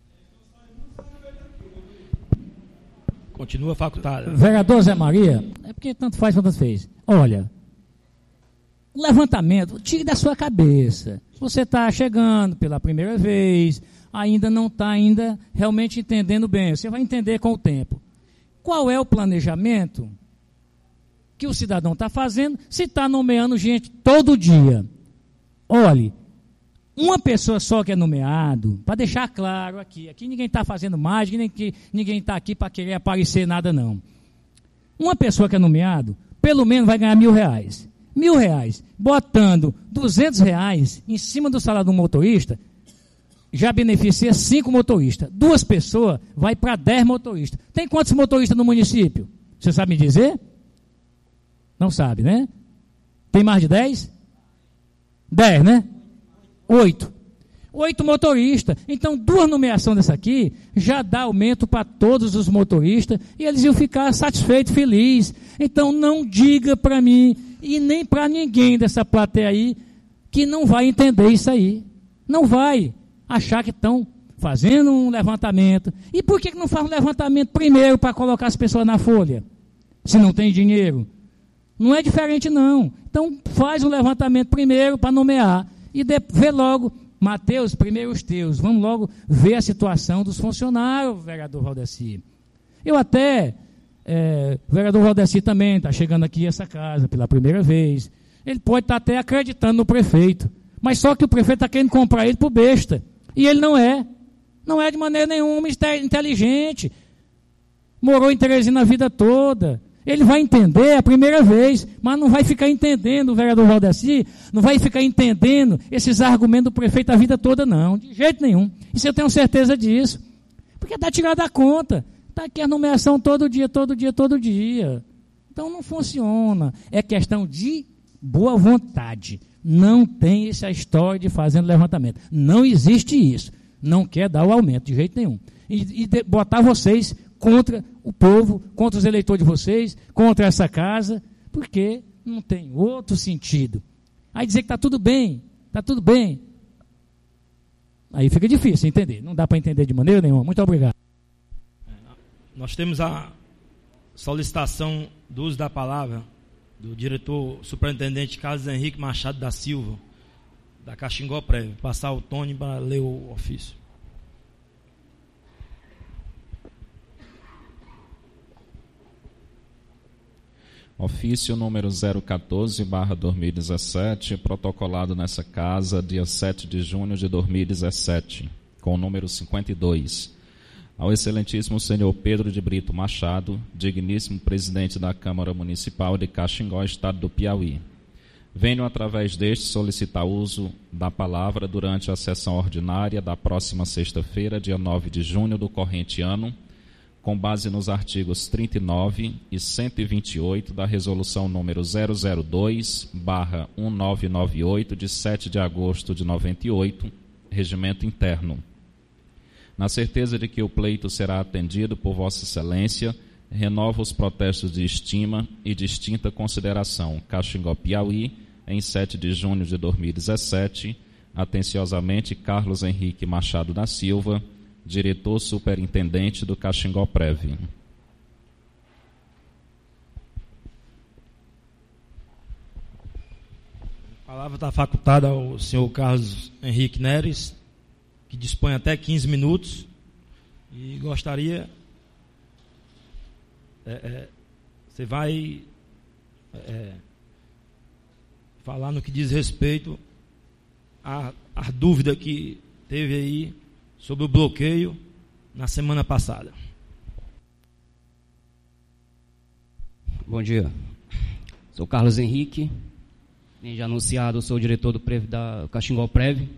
Continua facultada. Vereador Zé Maria, é porque tanto faz quanto fez. Olha, o levantamento, tire da sua cabeça. Você está chegando pela primeira vez, ainda não está ainda realmente entendendo bem. Você vai entender com o tempo. Qual é o planejamento que o cidadão está fazendo, se está nomeando gente todo dia? Olhe, uma pessoa só que é nomeado, para deixar claro aqui, aqui ninguém está fazendo mágica, nem que ninguém está aqui para querer aparecer nada não. Uma pessoa que é nomeado, pelo menos vai ganhar mil reais. Mil reais, botando duzentos reais em cima do salário do motorista, já beneficia cinco motoristas. Duas pessoas, vai para dez motoristas. Tem quantos motoristas no município? Você sabe me dizer? Não sabe, né? Tem mais de dez? Dez, né? Oito. Oito motoristas. Então, duas nomeações dessa aqui já dá aumento para todos os motoristas e eles iam ficar satisfeitos, felizes. Então, não diga para mim e nem para ninguém dessa plateia aí que não vai entender isso aí. Não vai achar que estão fazendo um levantamento. E por que não faz um levantamento primeiro para colocar as pessoas na folha? Se não tem dinheiro. Não é diferente, não. Então, faz um levantamento primeiro para nomear. E de, vê logo, Mateus, primeiro os teus. Vamos logo ver a situação dos funcionários, vereador Valdeci. Eu até, é, o vereador Valdeci também está chegando aqui a essa casa pela primeira vez. Ele pode estar tá até acreditando no prefeito. Mas só que o prefeito está querendo comprar ele por besta. E ele não é. Não é de maneira nenhuma inteligente. Morou em Teresina a vida toda. Ele vai entender a primeira vez, mas não vai ficar entendendo, o vereador Valdeci, não vai ficar entendendo esses argumentos do prefeito a vida toda, não, de jeito nenhum. Isso eu tenho certeza disso. Porque está tirado da conta. Está aqui a nomeação todo dia, todo dia, todo dia. Então não funciona. É questão de boa vontade. Não tem essa história de fazendo levantamento. Não existe isso. Não quer dar o aumento, de jeito nenhum. E, e de, botar vocês contra o povo, contra os eleitores de vocês, contra essa casa, porque não tem outro sentido. Aí dizer que está tudo bem, está tudo bem. Aí fica difícil entender. Não dá para entender de maneira nenhuma. Muito obrigado. Nós temos a solicitação do uso da palavra do diretor superintendente Carlos Henrique Machado da Silva, da Caxingó Prévio. Passar o Tony para ler o ofício. Ofício número zero quatorze barra dois mil e dezessete, protocolado nessa casa, dia sete de junho de dois mil e dezessete, com o número cinquenta e dois. Ao excelentíssimo senhor Pedro de Brito Machado, digníssimo presidente da Câmara Municipal de Caxingó, Estado do Piauí. Venho, através deste, solicitar uso da palavra durante a sessão ordinária da próxima sexta-feira, dia nove de junho do corrente ano, com base nos artigos trinta e nove e cento e vinte e oito da Resolução número zero zero dois barra mil novecentos e noventa e oito, de sete de agosto de noventa e oito, Regimento Interno. Na certeza de que o pleito será atendido por Vossa Excelência, renovo os protestos de estima e distinta consideração. Caxingó, Piauí, em sete de junho de dois mil e dezessete, atenciosamente Carlos Henrique Machado da Silva, diretor superintendente do Caxingó Prévio. A palavra está facultada ao senhor Carlos Henrique Neres, que dispõe até quinze minutos, e gostaria, é, é, você vai é, falar no que diz respeito à, à dúvida que teve aí sobre o bloqueio na semana passada. Bom dia. Sou Carlos Henrique, já anunciado, sou o diretor do Prev, da Caxingó Prévio.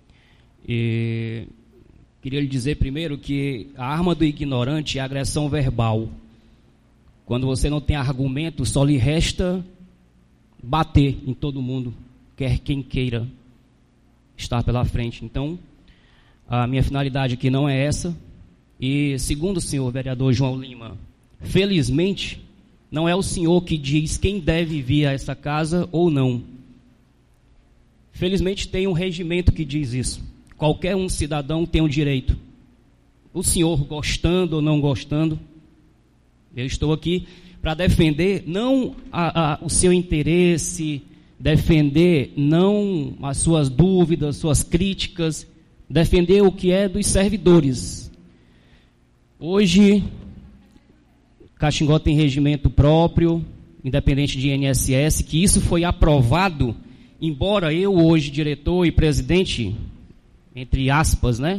E queria lhe dizer primeiro que a arma do ignorante é a agressão verbal. Quando você não tem argumento, só lhe resta bater em todo mundo, quer quem queira estar pela frente. Então, a minha finalidade aqui não é essa. E segundo o senhor vereador João Lima, felizmente, não é o senhor que diz quem deve vir a essa casa ou não. Felizmente tem um regimento que diz isso. Qualquer um cidadão tem o direito. O senhor gostando ou não gostando, eu estou aqui para defender não a, a, o seu interesse, defender não as suas dúvidas, suas críticas, defender o que é dos servidores. Hoje, Caxingó tem regimento próprio, independente de I N S S, que isso foi aprovado, embora eu hoje, diretor e presidente, entre aspas, né?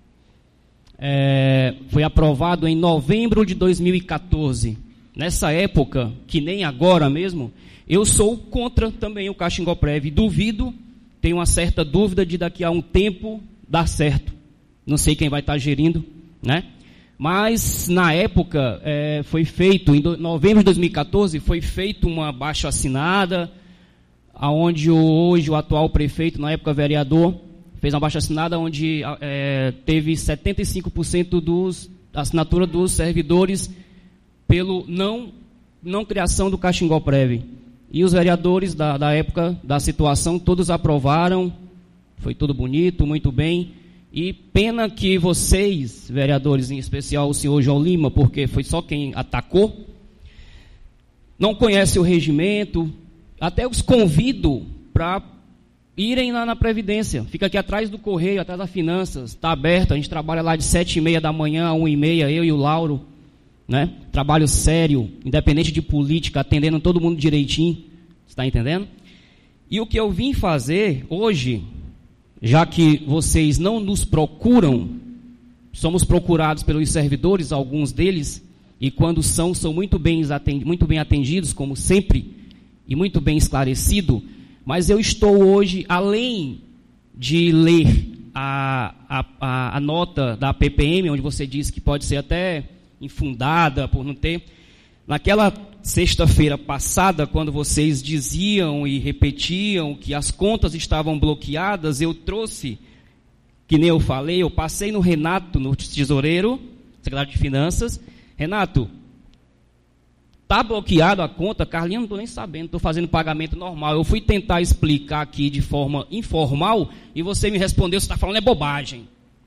É, foi aprovado em novembro de dois mil e quatorze. Nessa época, que nem agora mesmo, eu sou contra também o Caxingó Prévio. Duvido, tenho uma certa dúvida de daqui a um tempo dar certo. Não sei quem vai estar gerindo, né? Mas, na época, é, foi feito, em novembro de dois mil e quatorze, foi feita uma abaixo-assinada, onde hoje o atual prefeito, na época vereador, fez uma abaixo-assinada onde é, teve setenta e cinco por cento dos, da assinatura dos servidores pelo não, não criação do Caxingó Prévio. E os vereadores da, da época, da situação, todos aprovaram, foi tudo bonito, muito bem. E pena que vocês, vereadores, em especial o senhor João Lima, porque foi só quem atacou, não conhece o regimento, até os convido para irem lá na Previdência. Fica aqui atrás do Correio, atrás das Finanças, está aberto, a gente trabalha lá de sete e meia da manhã a uma e meia, eu e o Lauro, né? Trabalho sério, independente de política, atendendo todo mundo direitinho, está entendendo? E o que eu vim fazer hoje, já que vocês não nos procuram, somos procurados pelos servidores, alguns deles, e quando são, são muito bem, muito bem atendidos, como sempre, e muito bem esclarecido, mas eu estou hoje, além de ler a, a, a, a nota da P P M, onde você diz que pode ser até infundada por não ter, naquela sexta-feira passada, quando vocês diziam e repetiam que as contas estavam bloqueadas, eu trouxe, que nem eu falei, eu passei no Renato, no tesoureiro, secretário de Finanças. Renato, está bloqueado a conta? Carlinhos, não estou nem sabendo, estou fazendo pagamento normal. Eu fui tentar explicar aqui de forma informal e você me respondeu, você está falando é bobagem.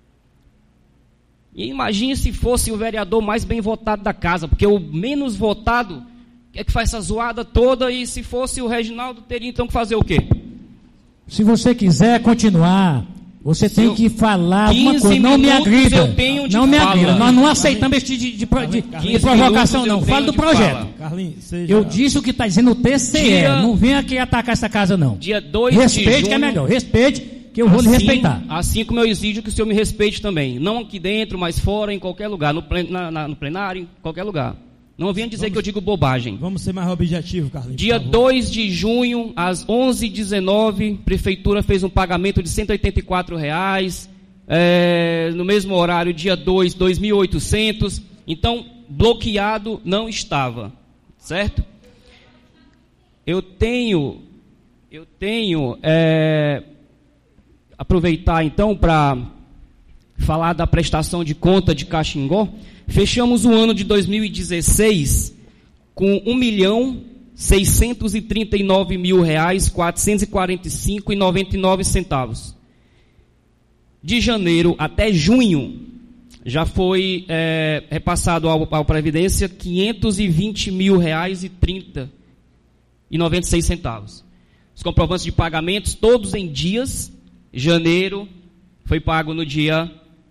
E imagine se fosse o vereador mais bem votado da casa, porque o menos votado é que faz essa zoada toda, e se fosse o Reginaldo, teria então que fazer o quê? Se você quiser continuar, você se tem eu, que falar alguma coisa. Não me agrida. Não me agrida. Nós não aceitamos esse tipo de, de, de, de provocação, não. Fala do projeto. Carlinhos, eu disse o que está dizendo o T C E. Dia, não venha aqui atacar essa casa, não. Dia dois Respeite de junho, que é melhor. Respeite, que eu vou assim, lhe respeitar. Assim como eu exijo que o senhor me respeite também. Não aqui dentro, mas fora, em qualquer lugar. No, plen, na, na, no plenário, em qualquer lugar. Não venha dizer vamos, que eu digo bobagem. Vamos ser mais objetivo, Carlinhos. Dia dois de junho, às onze e dezenove, a Prefeitura fez um pagamento de cento e oitenta e quatro reais. É, no mesmo horário, dia dois, dois mil e oitocentos. Então, bloqueado não estava. Certo? Eu tenho... Eu tenho... É, aproveitar, então, para falar da prestação de conta de Caxingó. Fechamos o ano de dois mil e dezesseis com um milhão seiscentos e trinta e nove mil reais, quatrocentos e quarenta e cinco reais e noventa e nove centavos. De janeiro até junho, já foi é, repassado ao, ao Previdência quinhentos e vinte mil reais e trinta e noventa e seis centavos. Os comprovantes de pagamentos, todos em dias. Janeiro foi pago no dia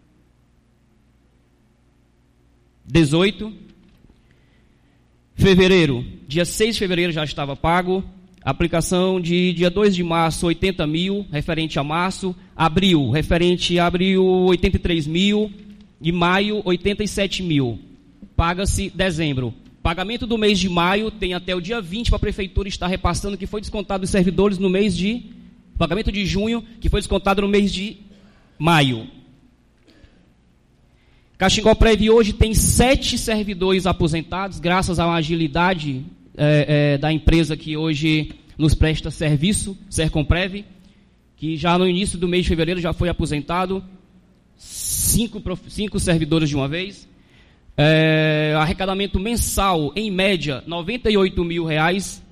dezoito. Fevereiro, dia seis de fevereiro já estava pago. Aplicação de dia dois de março, oitenta mil, referente a março. Abril, referente a abril, oitenta e três mil. E maio, oitenta e sete mil. Paga-se dezembro. Pagamento do mês de maio tem até o dia vinte para a Prefeitura estar repassando, que foi descontado dos servidores no mês de... Pagamento de junho, que foi descontado no mês de maio. Caxingó Prev hoje tem sete servidores aposentados, graças à agilidade é, é, da empresa que hoje nos presta serviço, Sercomprev, que já no início do mês de fevereiro já foi aposentado, cinco, cinco servidores de uma vez. É, arrecadamento mensal, em média, noventa e oito mil reais.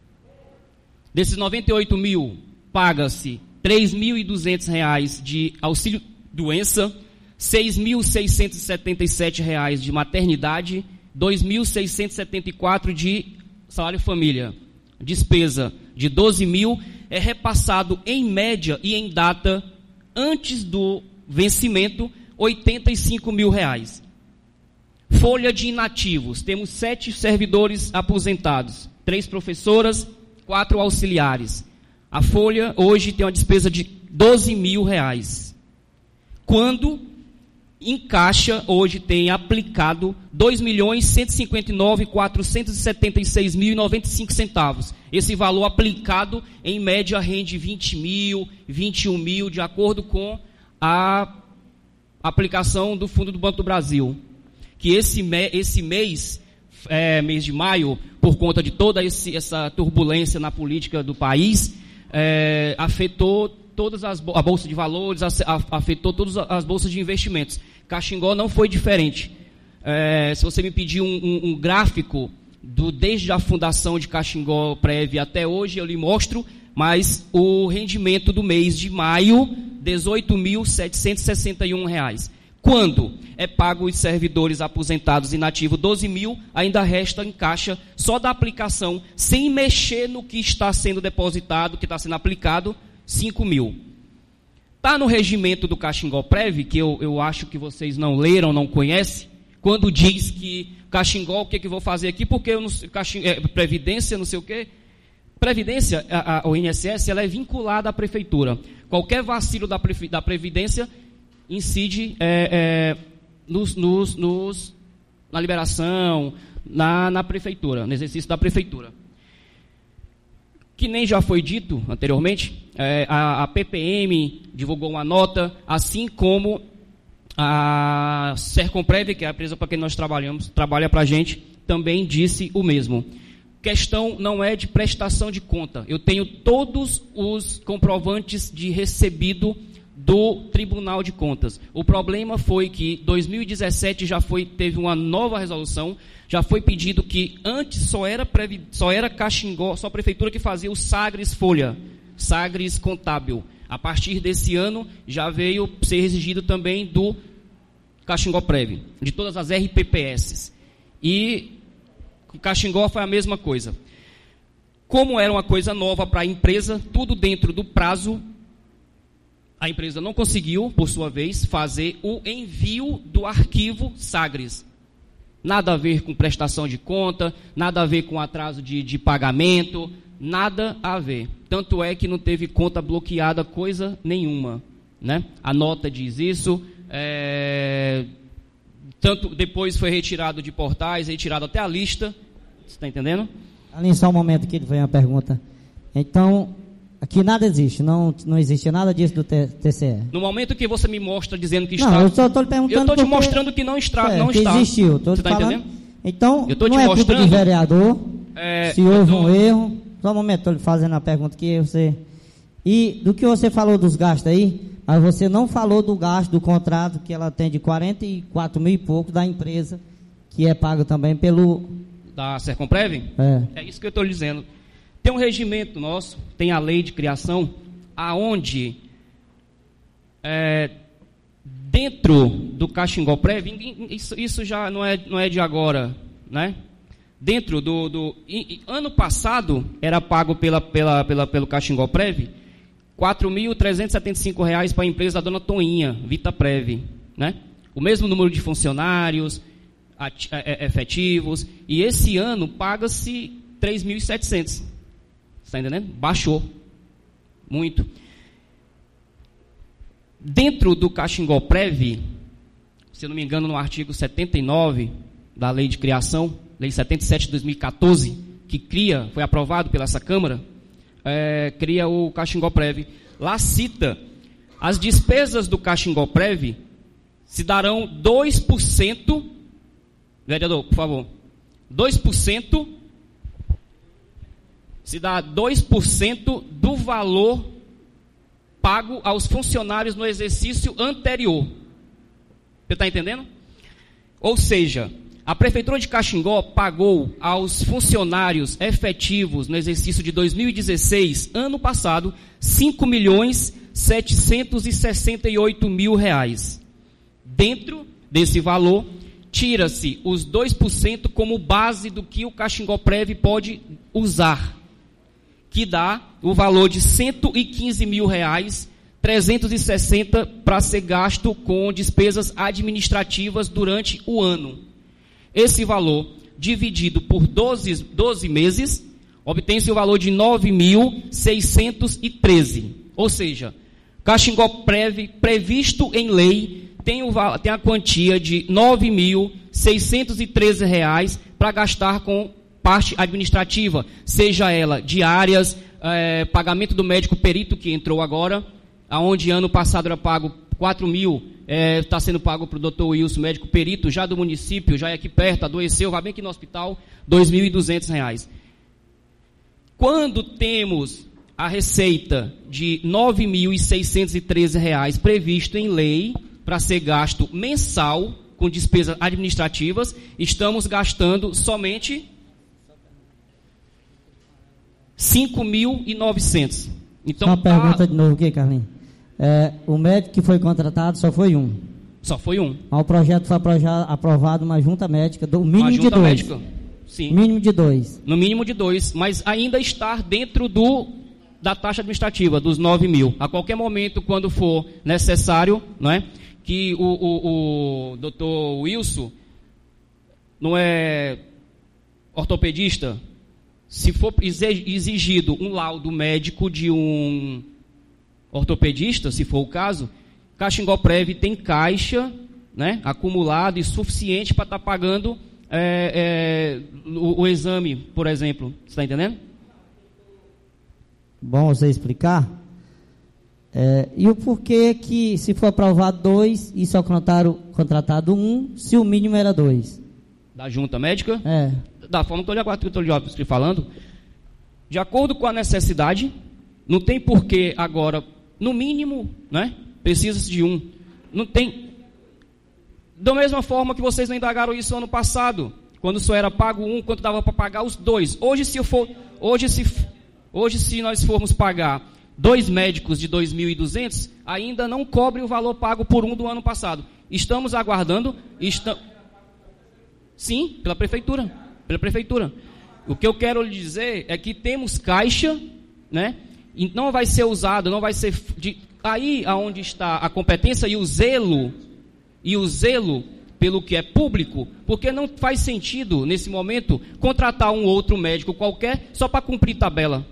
Desses noventa e oito mil, paga-se três mil e duzentos reais de auxílio-doença, seis mil seiscentos e setenta e sete reais de maternidade, dois mil seiscentos e setenta e quatro de salário-família. Despesa de doze mil é repassado em média e em data, antes do vencimento, oitenta e cinco mil reais. Folha de inativos, temos sete servidores aposentados, três professoras, quatro auxiliares. A folha hoje tem uma despesa de doze mil reais. Quando em caixa hoje tem aplicado dois milhões cento e cinquenta e nove mil quatrocentos e setenta e seis reais e noventa e cinco centavos. Esse valor aplicado em média rende vinte mil, vinte e um mil, de acordo com a aplicação do Fundo do Banco do Brasil. Que esse, me, esse mês, é, mês de maio, por conta de toda esse, essa turbulência na política do país, É, afetou todas as a bolsa de valores, afetou todas as bolsas de investimentos. Caxingó não foi diferente. É, se você me pedir um, um, um gráfico do, desde a fundação de Caxingó Prev até hoje, eu lhe mostro, mas o rendimento do mês de maio, dezoito mil setecentos e sessenta e um reais. Quando é pago os servidores aposentados inativos doze mil, ainda resta em caixa só da aplicação, sem mexer no que está sendo depositado, que está sendo aplicado, cinco mil. Está no regimento do Caxingó Prev, que eu, eu acho que vocês não leram, não conhecem, quando diz que Caxingó, o que, que eu vou fazer aqui, porque eu não, Caxingó, é, Previdência, não sei o quê. Previdência, a, a, o I N S S, ela é vinculada à Prefeitura. Qualquer vacilo da, da Previdência incide é, é, nos, nos, nos, na liberação, na, na prefeitura, no exercício da prefeitura. Que nem já foi dito anteriormente, é, a, a P P M divulgou uma nota, assim como a Sercomprev, que é a empresa para quem nós trabalhamos, trabalha para a gente, também disse o mesmo. Questão não é de prestação de conta. Eu tenho todos os comprovantes de recebido do Tribunal de Contas. O problema foi que em dois mil e dezessete já foi, teve uma nova resolução, já foi pedido que antes só era, previ, só era Caxingó, só a prefeitura que fazia o Sagres Folha, Sagres Contábil. A partir desse ano já veio ser exigido também do Caxingó Prev, de todas as R P P S. E o Caxingó foi a mesma coisa. Como era uma coisa nova para a empresa, tudo dentro do prazo, a empresa não conseguiu, por sua vez, fazer o envio do arquivo Sagres. Nada a ver com prestação de conta, nada a ver com atraso de, de pagamento, nada a ver. Tanto é que não teve conta bloqueada, coisa nenhuma, né? A nota diz isso, é... tanto depois foi retirado de portais, retirado até a lista. Você está entendendo? Ali só um momento que vem a pergunta. Então, aqui nada existe, não, não existe nada disso do T C E. No momento que você me mostra dizendo que não, está... eu só estou lhe perguntando. Eu estou te porque... mostrando que não está. É, não que está. existiu. Tô você está entendendo? Então, eu não é culpa do vereador, é, se houve tô... um erro. Só um momento, estou lhe fazendo a pergunta que você... E do que você falou dos gastos aí, mas você não falou do gasto do contrato que ela tem de quarenta e quatro mil e pouco da empresa, que é pago também pelo... Da Sercomprev? É. É isso que eu estou dizendo. Tem um regimento nosso, tem a lei de criação, aonde é, dentro do Caxingó Prev, isso, isso já não é, não é de agora, né? Dentro do... do e, e, ano passado, era pago pela, pela, pela, pelo Caxingó Prev quatro mil trezentos e setenta e cinco reais para a empresa da dona Toinha, Vitaprev, né? O mesmo número de funcionários efetivos, e esse ano paga-se três mil e setecentos. Você está entendendo? Baixou muito. Dentro do Caxingó Prev, se eu não me engano, no artigo setenta e nove da Lei de Criação, Lei setenta e sete de dois mil e quatorze, que cria, foi aprovado pela essa Câmara, é, cria o Caxingó Prev. Lá cita, as despesas do Caxingó Prev se darão dois por cento, vereador, por favor, dois por cento, se dá dois por cento do valor pago aos funcionários no exercício anterior. Você está entendendo? Ou seja, a Prefeitura de Caxingó pagou aos funcionários efetivos no exercício de dois mil e dezesseis, ano passado, cinco milhões setecentos e sessenta e oito mil reais. Dentro desse valor, tira-se os dois por cento como base do que o Caxingó Prev pode usar, que dá o valor de cento e quinze mil reais, trezentos e sessenta para ser gasto com despesas administrativas durante o ano. Esse valor, dividido por doze, doze meses, obtém-se o valor de nove mil seiscentos e treze. Ou seja, Caxingó Prev, previsto em lei, tem, o, tem a quantia de nove mil seiscentos e treze reais para gastar com parte administrativa, seja ela diárias, é, pagamento do médico perito que entrou agora, aonde ano passado era pago quatro mil, está é, sendo pago para o doutor Wilson, médico perito, já do município, já é aqui perto, adoeceu, vai bem aqui no hospital, dois mil e duzentos reais. Quando temos a receita de nove mil seiscentos e treze reais previsto em lei para ser gasto mensal com despesas administrativas, estamos gastando somente cinco mil e novecentos. Então, uma pergunta a... de novo aqui, Carlinhos. É, o médico que foi contratado só foi um. Só foi um. Mas o projeto foi aprovado uma junta médica do mínimo uma junta de dois. Médica, sim. Mínimo de dois. No mínimo de dois, mas ainda estar dentro do, da taxa administrativa, dos nove mil. A qualquer momento, quando for necessário, não é, que o, o, o doutor Wilson não é ortopedista, se for exigido um laudo médico de um ortopedista, se for o caso, Caxingó Prev tem caixa né, acumulado e suficiente para estar tá pagando é, é, o, o exame, por exemplo. Você está entendendo? Bom você explicar. É, e o porquê que, se for aprovado dois e só contrataram, contratado um, se o mínimo era dois? Da junta médica? É. Da forma que eu estou lhe falando, de acordo com a necessidade, não tem porquê agora, no mínimo, né, precisa-se de um. Não tem. Da mesma forma que vocês não indagaram isso ano passado, quando só era pago um, quanto dava para pagar os dois. Hoje, se eu for, hoje, se, hoje, se nós formos pagar dois médicos de dois mil e duzentos, ainda não cobre o valor pago por um do ano passado. Estamos aguardando. Está... Sim, pela prefeitura. Pela prefeitura. O que eu quero lhe dizer é que temos caixa, né? E não vai ser usado, não vai ser de... aí aonde está a competência e o zelo e o zelo pelo que é público, porque não faz sentido nesse momento contratar um outro médico qualquer só para cumprir tabela.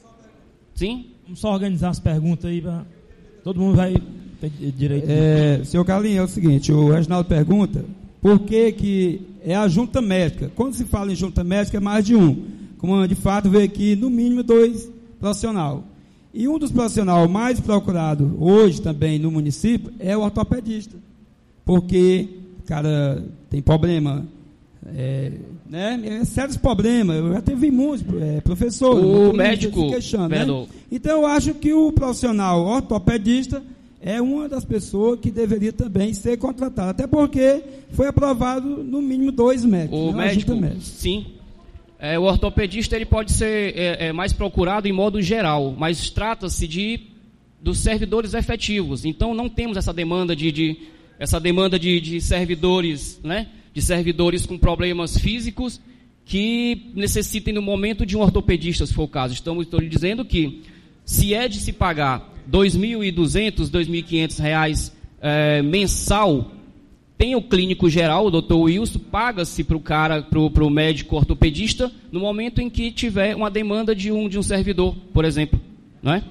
Sim? Vamos só organizar as perguntas aí para todo mundo vai ter direito. É, senhor Carlinhos, é o seguinte, o Reginaldo pergunta por que que é a junta médica. Quando se fala em junta médica é mais de um. Como de fato veio aqui no mínimo dois profissionais. E um dos profissionais mais procurados hoje também no município é o ortopedista. Porque o cara tem problema, é, né, é sérios problemas. Eu já teve muitos é, professores. O médico, se queixando, né? Então eu acho que o profissional ortopedista é uma das pessoas que deveria também ser contratada. Até porque foi aprovado no mínimo dois médicos. O né, médico, sim. É, o ortopedista ele pode ser é, é, mais procurado em modo geral, mas trata-se de dos servidores efetivos. Então não temos essa demanda de, de essa demanda de, de servidores, né, de servidores com problemas físicos que necessitem no momento de um ortopedista, se for o caso. Estamos estou lhe dizendo que se é de se pagar dois mil e duzentos, dois mil e quinhentos reais é, mensal, tem o clínico geral, o doutor Wilson, paga-se para o cara, para o médico ortopedista, no momento em que tiver uma demanda de um, de um servidor, por exemplo. Não é?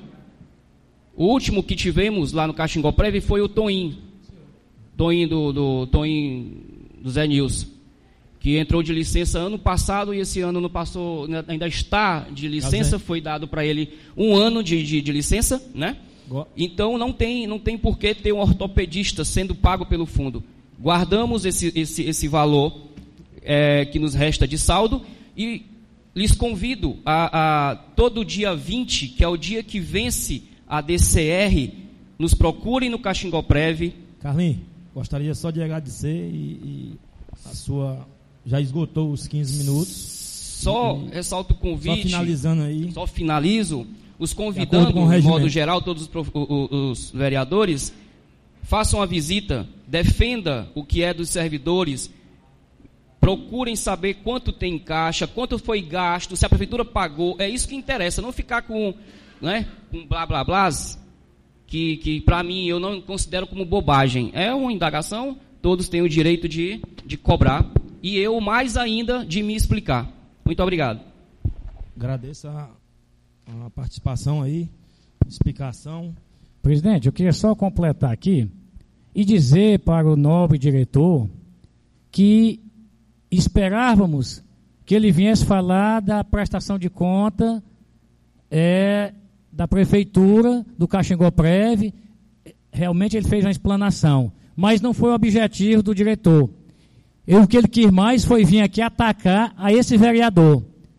O último que tivemos lá no Caxingoprev foi o Toim, Toim do, do, Toim do Zé Nilson, que entrou de licença ano passado e esse ano não passou, ainda está de licença, foi dado para ele um ano de, de, de licença, né? Então não tem, não tem por que ter um ortopedista sendo pago pelo fundo. Guardamos esse, esse, esse valor é, que nos resta de saldo e lhes convido a, a todo dia vinte, que é o dia que vence a D C R, nos procurem no Caxingoprev. Carlinhos, gostaria só de agradecer e, e a sua já esgotou os quinze minutos. Só e, ressalto o convite. Só finalizando aí. Só finalizo, os convidando, de modo geral, todos os, os, os vereadores, façam a visita, defenda o que é dos servidores, procurem saber quanto tem em caixa, quanto foi gasto, se a prefeitura pagou, é isso que interessa, não ficar com, né, com blá blá blá, que, que para mim eu não considero como bobagem. É uma indagação, todos têm o direito de, de cobrar, e eu mais ainda de me explicar. Muito obrigado. Agradeço a, a participação aí, explicação. Presidente, eu queria só completar aqui e dizer para o nobre diretor que esperávamos que ele viesse falar da prestação de conta é, da prefeitura, do Caxingoprev. Realmente ele fez uma explanação, mas não foi o objetivo do diretor. Eu, o que ele quis mais foi vir aqui atacar a esse vereador.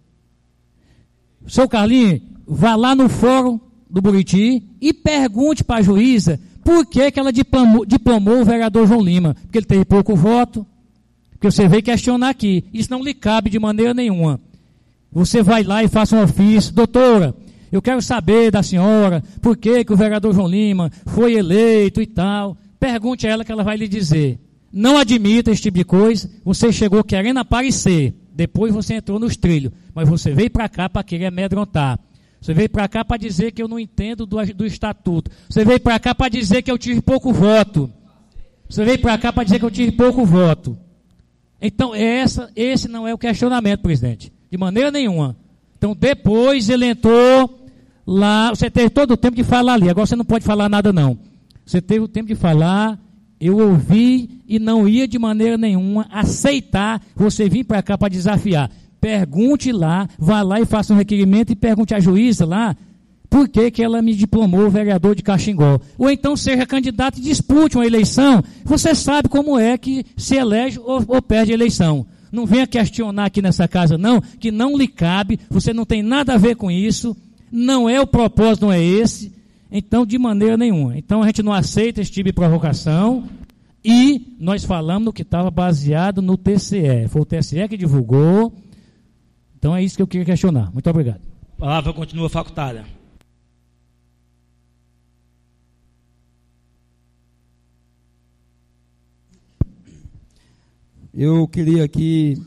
Seu Carlinhos, vá lá no fórum do Buriti e pergunte para a juíza por que, que ela diplomou, diplomou o vereador João Lima. Porque ele teve pouco voto, porque você veio questionar aqui. Isso não lhe cabe de maneira nenhuma. Você vai lá e faça um ofício. Doutora, eu quero saber da senhora por que, que o vereador João Lima foi eleito e tal. Pergunte a ela que ela vai lhe dizer. Não admita esse tipo de coisa. Você chegou querendo aparecer. Depois você entrou nos trilhos. Mas você veio para cá para querer amedrontar. Você veio para cá para dizer que eu não entendo do, do estatuto. Você veio para cá para dizer que eu tive pouco voto. Você veio para cá para dizer que eu tive pouco voto. Então, essa, esse não é o questionamento, presidente. De maneira nenhuma. Então, depois ele entrou lá. Você teve todo o tempo de falar ali. Agora você não pode falar nada, não. Você teve o tempo de falar Eu ouvi e não ia de maneira nenhuma aceitar você vir para cá para desafiar. Pergunte lá, vá lá e faça um requerimento e pergunte à juíza lá por que, que ela me diplomou vereador de Caxingó. Ou então seja candidato e dispute uma eleição. Você sabe como é que se elege ou, ou perde a eleição. Não venha questionar aqui nessa casa não, que não lhe cabe, você não tem nada a ver com isso, não é o propósito, não é esse, então de maneira nenhuma. Então a gente não aceita esse tipo de provocação e nós falamos no que estava baseado no T C E. Foi o T C E que divulgou, então é isso que eu queria questionar. Muito obrigado. A palavra continua facultada. Eu queria aqui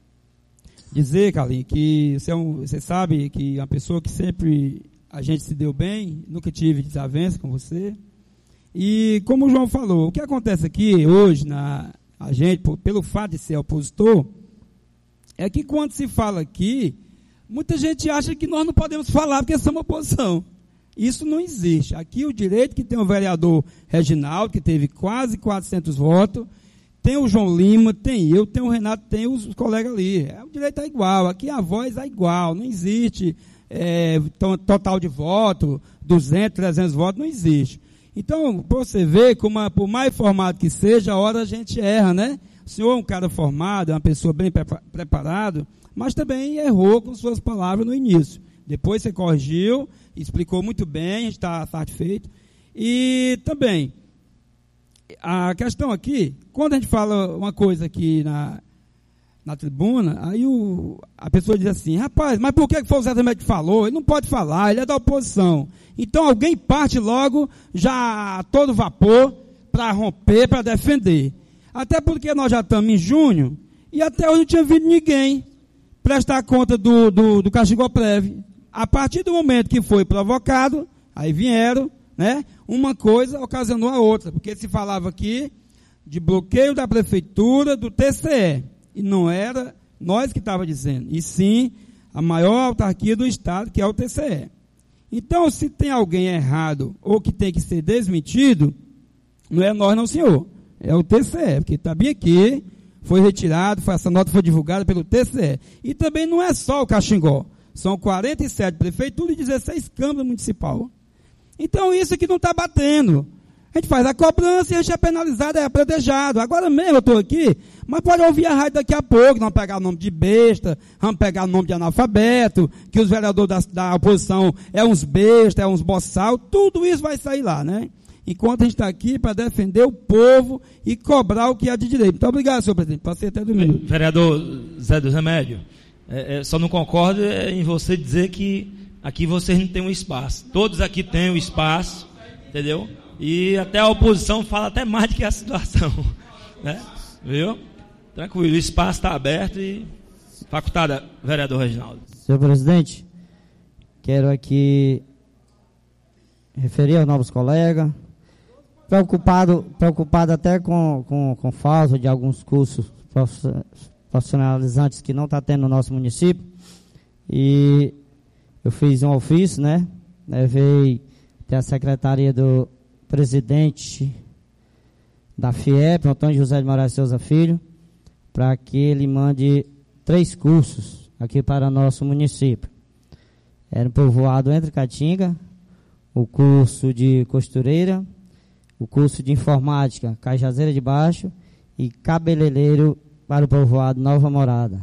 dizer, Carlinhos, que você, é um, você sabe que é uma pessoa que sempre a gente se deu bem, nunca tive desavença com você. E como o João falou, o que acontece aqui hoje, na, a gente, por, pelo fato de ser opositor, é que quando se fala aqui, muita gente acha que nós não podemos falar porque somos oposição. Isso não existe. Aqui o direito que tem o vereador Reginaldo, que teve quase quatrocentos votos, tem o João Lima, tem eu, tem o Renato, tem os, os colegas ali. É, o direito é igual, aqui a voz é igual, não existe é, total de voto, duzentos, trezentos votos, não existe. Então, para você ver, como a, por mais formado que seja, a hora a gente erra, né? O senhor é um cara formado, é uma pessoa bem pre preparado, mas também errou com suas palavras no início. Depois você corrigiu, explicou muito bem, a gente está satisfeito. E também, a questão aqui, quando a gente fala uma coisa aqui na, na tribuna, aí o, a pessoa diz assim, rapaz, mas por que foi o Zé Remédio que falou? Ele não pode falar, ele é da oposição. Então alguém parte logo, já a todo vapor, para romper, para defender. Até porque nós já estamos em junho, e até hoje não tinha vindo ninguém prestar conta do, do, do Caxingoprev. A partir do momento que foi provocado, aí vieram, né? Uma coisa ocasionou a outra, porque se falava aqui de bloqueio da prefeitura, do T C E, e não era nós que estávamos dizendo, e sim a maior autarquia do Estado, que é o T C E. Então, se tem alguém errado ou que tem que ser desmentido, não é nós não, senhor, é o T C E, porque está bem aqui, foi retirado, foi, essa nota foi divulgada pelo T C E. E também não é só o Caxingó, são quarenta e sete prefeituras e dezesseis câmaras municipais. Então isso aqui não está batendo. A gente faz a cobrança e a gente é penalizado, é apredejado. Agora mesmo eu estou aqui, mas pode ouvir a rádio daqui a pouco, vamos pegar o nome de besta, vamos pegar o nome de analfabeto, que os vereadores da, da oposição é uns bestas, é uns boçal, tudo isso vai sair lá, né? Enquanto a gente está aqui para defender o povo e cobrar o que é de direito. Muito obrigado, senhor presidente. Passei até do minuto. Vereador Zé do Remédio, é, é, só não concordo em você dizer que aqui vocês não têm um espaço. Todos aqui têm um espaço, entendeu? E até a oposição fala até mais do que a situação, né? Viu? Tranquilo, o espaço está aberto e facultada, vereador Reginaldo. Senhor presidente, quero aqui referir aos novos colegas, preocupado, preocupado até com, com, com falta de alguns cursos profissionalizantes que não está tendo no nosso município, e eu fiz um ofício, né? Levei até a secretaria do presidente da FIEP, Antônio José de Moraes Souza Filho, para que ele mande três cursos aqui para nosso município. Era no povoado Entre Caatinga, o curso de costureira, o curso de informática Cajazeira de Baixo e cabeleireiro para o povoado Nova Morada.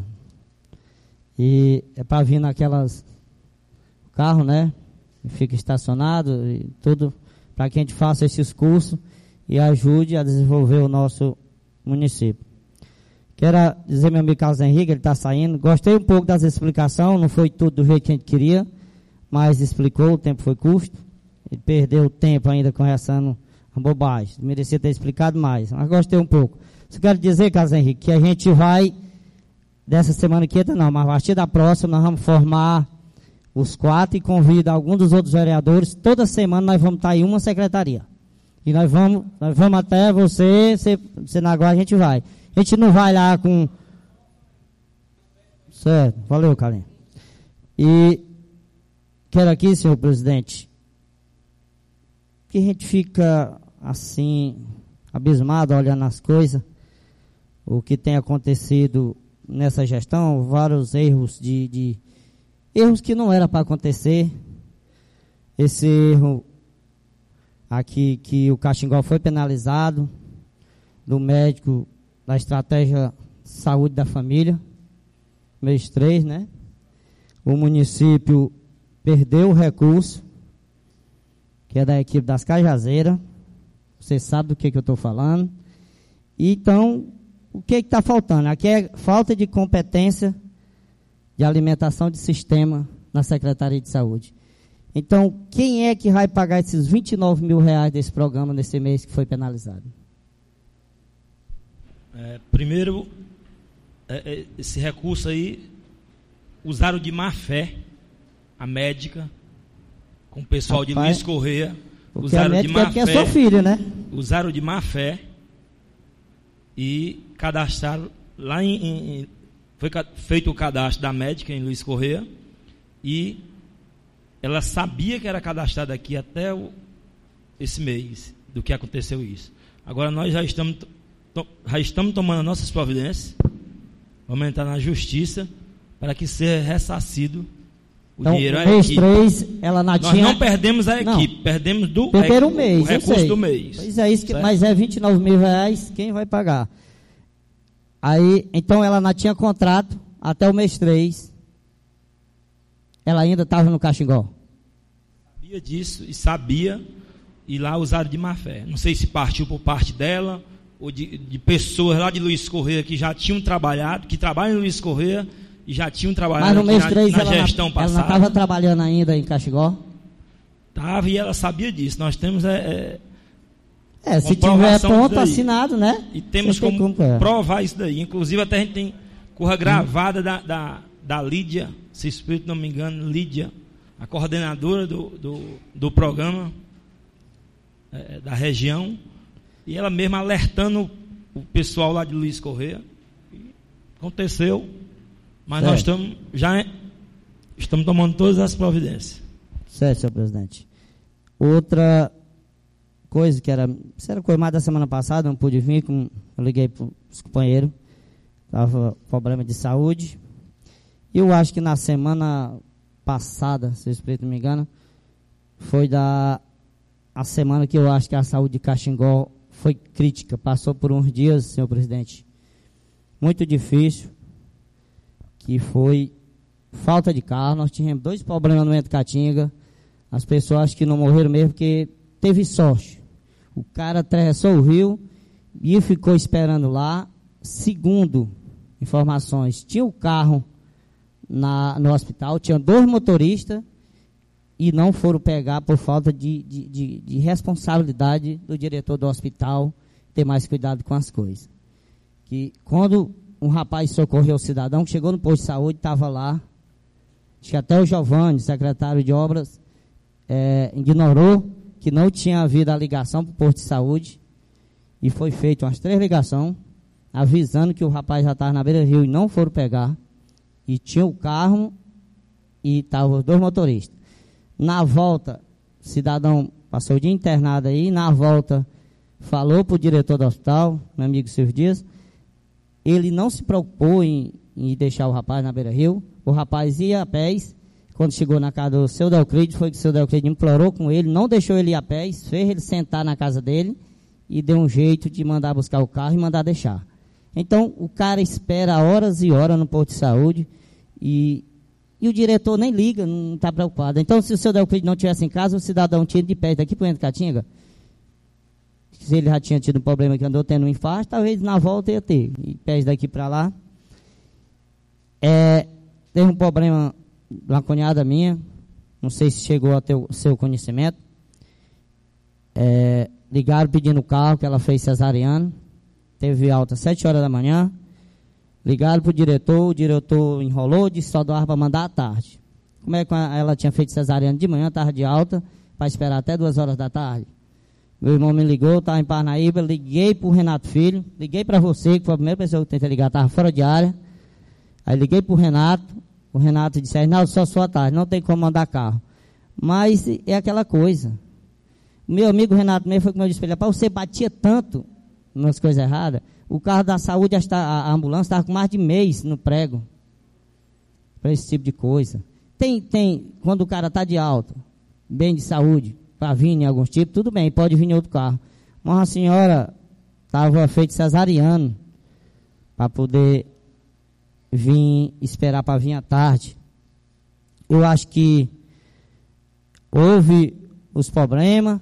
E é para vir naquelas carro, né? Fica estacionado e tudo, para que a gente faça esses cursos e ajude a desenvolver o nosso município. Quero dizer, meu amigo Carlos Henrique, ele está saindo. Gostei um pouco das explicações, não foi tudo do jeito que a gente queria, mas explicou, o tempo foi curto. Ele perdeu o tempo ainda conversando a bobagem. Merecia ter explicado mais, mas gostei um pouco. Só quero dizer, Carlos Henrique, que a gente vai, dessa semana que entra não, mas a partir da próxima nós vamos formar os quatro e convido algum dos outros vereadores. Toda semana nós vamos estar em uma secretaria. E nós vamos, nós vamos até você, você, você na guarda, a gente vai. A gente não vai lá com... Certo, valeu, Carlinhos. E quero aqui, senhor presidente, que a gente fica assim, abismado olhando as coisas, o que tem acontecido nessa gestão, vários erros de, de erros que não era para acontecer. Esse erro aqui que o Caxingó foi penalizado, do médico da estratégia saúde da família, mês três, né? O município perdeu o recurso, que é da equipe das Cajazeiras. Você sabe do que, que eu estou falando. Então, o que está faltando? Aqui é falta de competência de alimentação de sistema na Secretaria de Saúde. Então, quem é que vai pagar esses vinte e nove mil reais desse programa nesse mês que foi penalizado? É, primeiro, é, é, esse recurso aí, usaram de má fé a médica, com o pessoal Rapaz, de Luiz Correia. Usaram de má é fé. É sua filha, né? Usaram de má fé e cadastraram lá em, em foi feito o cadastro da médica em Luiz Correia e ela sabia que era cadastrada aqui até o, esse mês do que aconteceu isso. Agora nós já estamos to, já estamos tomando nossas providências, vamos entrar na justiça para que seja ressarcido o então, dinheiro à mês equipe. três, ela não Nós tinha... não perdemos a equipe, não. perdemos do Perderam o, o mês, o recurso do mês. Pois é isso, que, mas é vinte e nove mil reais, quem vai pagar? Aí, então ela não tinha contrato até o mês três. Ela ainda estava no Caxingó. Sabia disso e sabia, e lá usaram de má fé. Não sei se partiu por parte dela, ou de, de pessoas lá de Luiz Correia que já tinham trabalhado, que trabalham em Luiz Correia, e já tinham trabalhado mas no mês na, três na ela gestão não, passada. Ela não estava trabalhando ainda em Caxingó? Estava, e ela sabia disso. Nós temos é, é, é se tiver ponto assinado, né? E temos como, como é. provar isso daí. Inclusive até a gente tem corra gravada hum. da, da, da Lídia, se espírito não me engano, Lídia, a coordenadora do, do, do programa é, da região, e ela mesma alertando o pessoal lá de Luiz Correia. Aconteceu. Mas certo. Nós estamos já estamos tomando todas as providências. Certo, senhor presidente. Outra coisa que era, isso era coisa mais da semana passada, não pude vir, com, eu liguei para os companheiros, estava problema de saúde. Eu acho que na semana passada, se o espírito não me engana, foi da a semana que eu acho que a saúde de Caxingó foi crítica, passou por uns dias, senhor presidente, muito difícil, que foi falta de carro. Nós tínhamos dois problemas no Ente Catinga. As pessoas acham que não morreram mesmo porque teve sorte. O cara atravessou o rio e ficou esperando lá. Segundo informações, tinha o carro na, no hospital, tinha dois motoristas e não foram pegar por falta de, de, de, de responsabilidade do diretor do hospital ter mais cuidado com as coisas. Que quando um rapaz socorreu o cidadão que chegou no posto de saúde, estava lá. Acho que até o Giovanni, secretário de obras, é, ignorou que não tinha havido a ligação para o posto de saúde. E foi feito umas três ligações, avisando que o rapaz já estava na beira-rio e não foram pegar. E tinha o carro e estavam os dois motoristas. Na volta, o cidadão passou o dia internado aí. Na volta, falou para o diretor do hospital, meu amigo Silvio Dias. Ele não se preocupou em, em deixar o rapaz na beira-rio. O rapaz ia a pés. Quando chegou na casa do seu Delcride, foi que o seu Delcride implorou com ele, não deixou ele ir a pés, fez ele sentar na casa dele e deu um jeito de mandar buscar o carro e mandar deixar. Então, o cara espera horas e horas no posto de saúde e, e o diretor nem liga, não está preocupado. Então, se o seu Delcride não estivesse em casa, o cidadão tinha de pé daqui para o Ente Catinga. Se ele já tinha tido um problema que andou tendo um infarto, talvez na volta ia ter. E pés daqui para lá. É, teve um problema de uma cunhada minha, não sei se chegou a ter o seu conhecimento. É, ligaram pedindo o carro, que ela fez cesariana. Teve alta às sete horas da manhã. Ligaram para o diretor, o diretor enrolou, disse só doava para mandar à tarde. Como é que ela tinha feito cesariana de manhã, tarde de alta, para esperar até duas horas da tarde? Meu irmão me ligou, estava em Parnaíba, liguei para o Renato Filho, liguei para você, que foi a primeira pessoa que tentei ligar, estava fora de área. Aí liguei para o Renato, o Renato disse, não, só sua tarde, não tem como mandar carro. Mas é aquela coisa. O meu amigo Renato mesmo foi como eu disse para ele, rapaz, você batia tanto umas coisas erradas. O carro da saúde, a ambulância estava com mais de mês no prego. Para esse tipo de coisa. Tem, tem, quando o cara está de alta, bem de saúde, para vir em alguns tipos, tudo bem, pode vir em outro carro. Mas uma senhora estava feito cesariano para poder vir, esperar para vir à tarde. Eu acho que houve os problemas,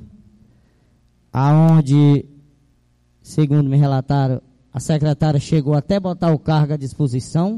aonde, segundo me relataram, a secretária chegou até botar o cargo à disposição,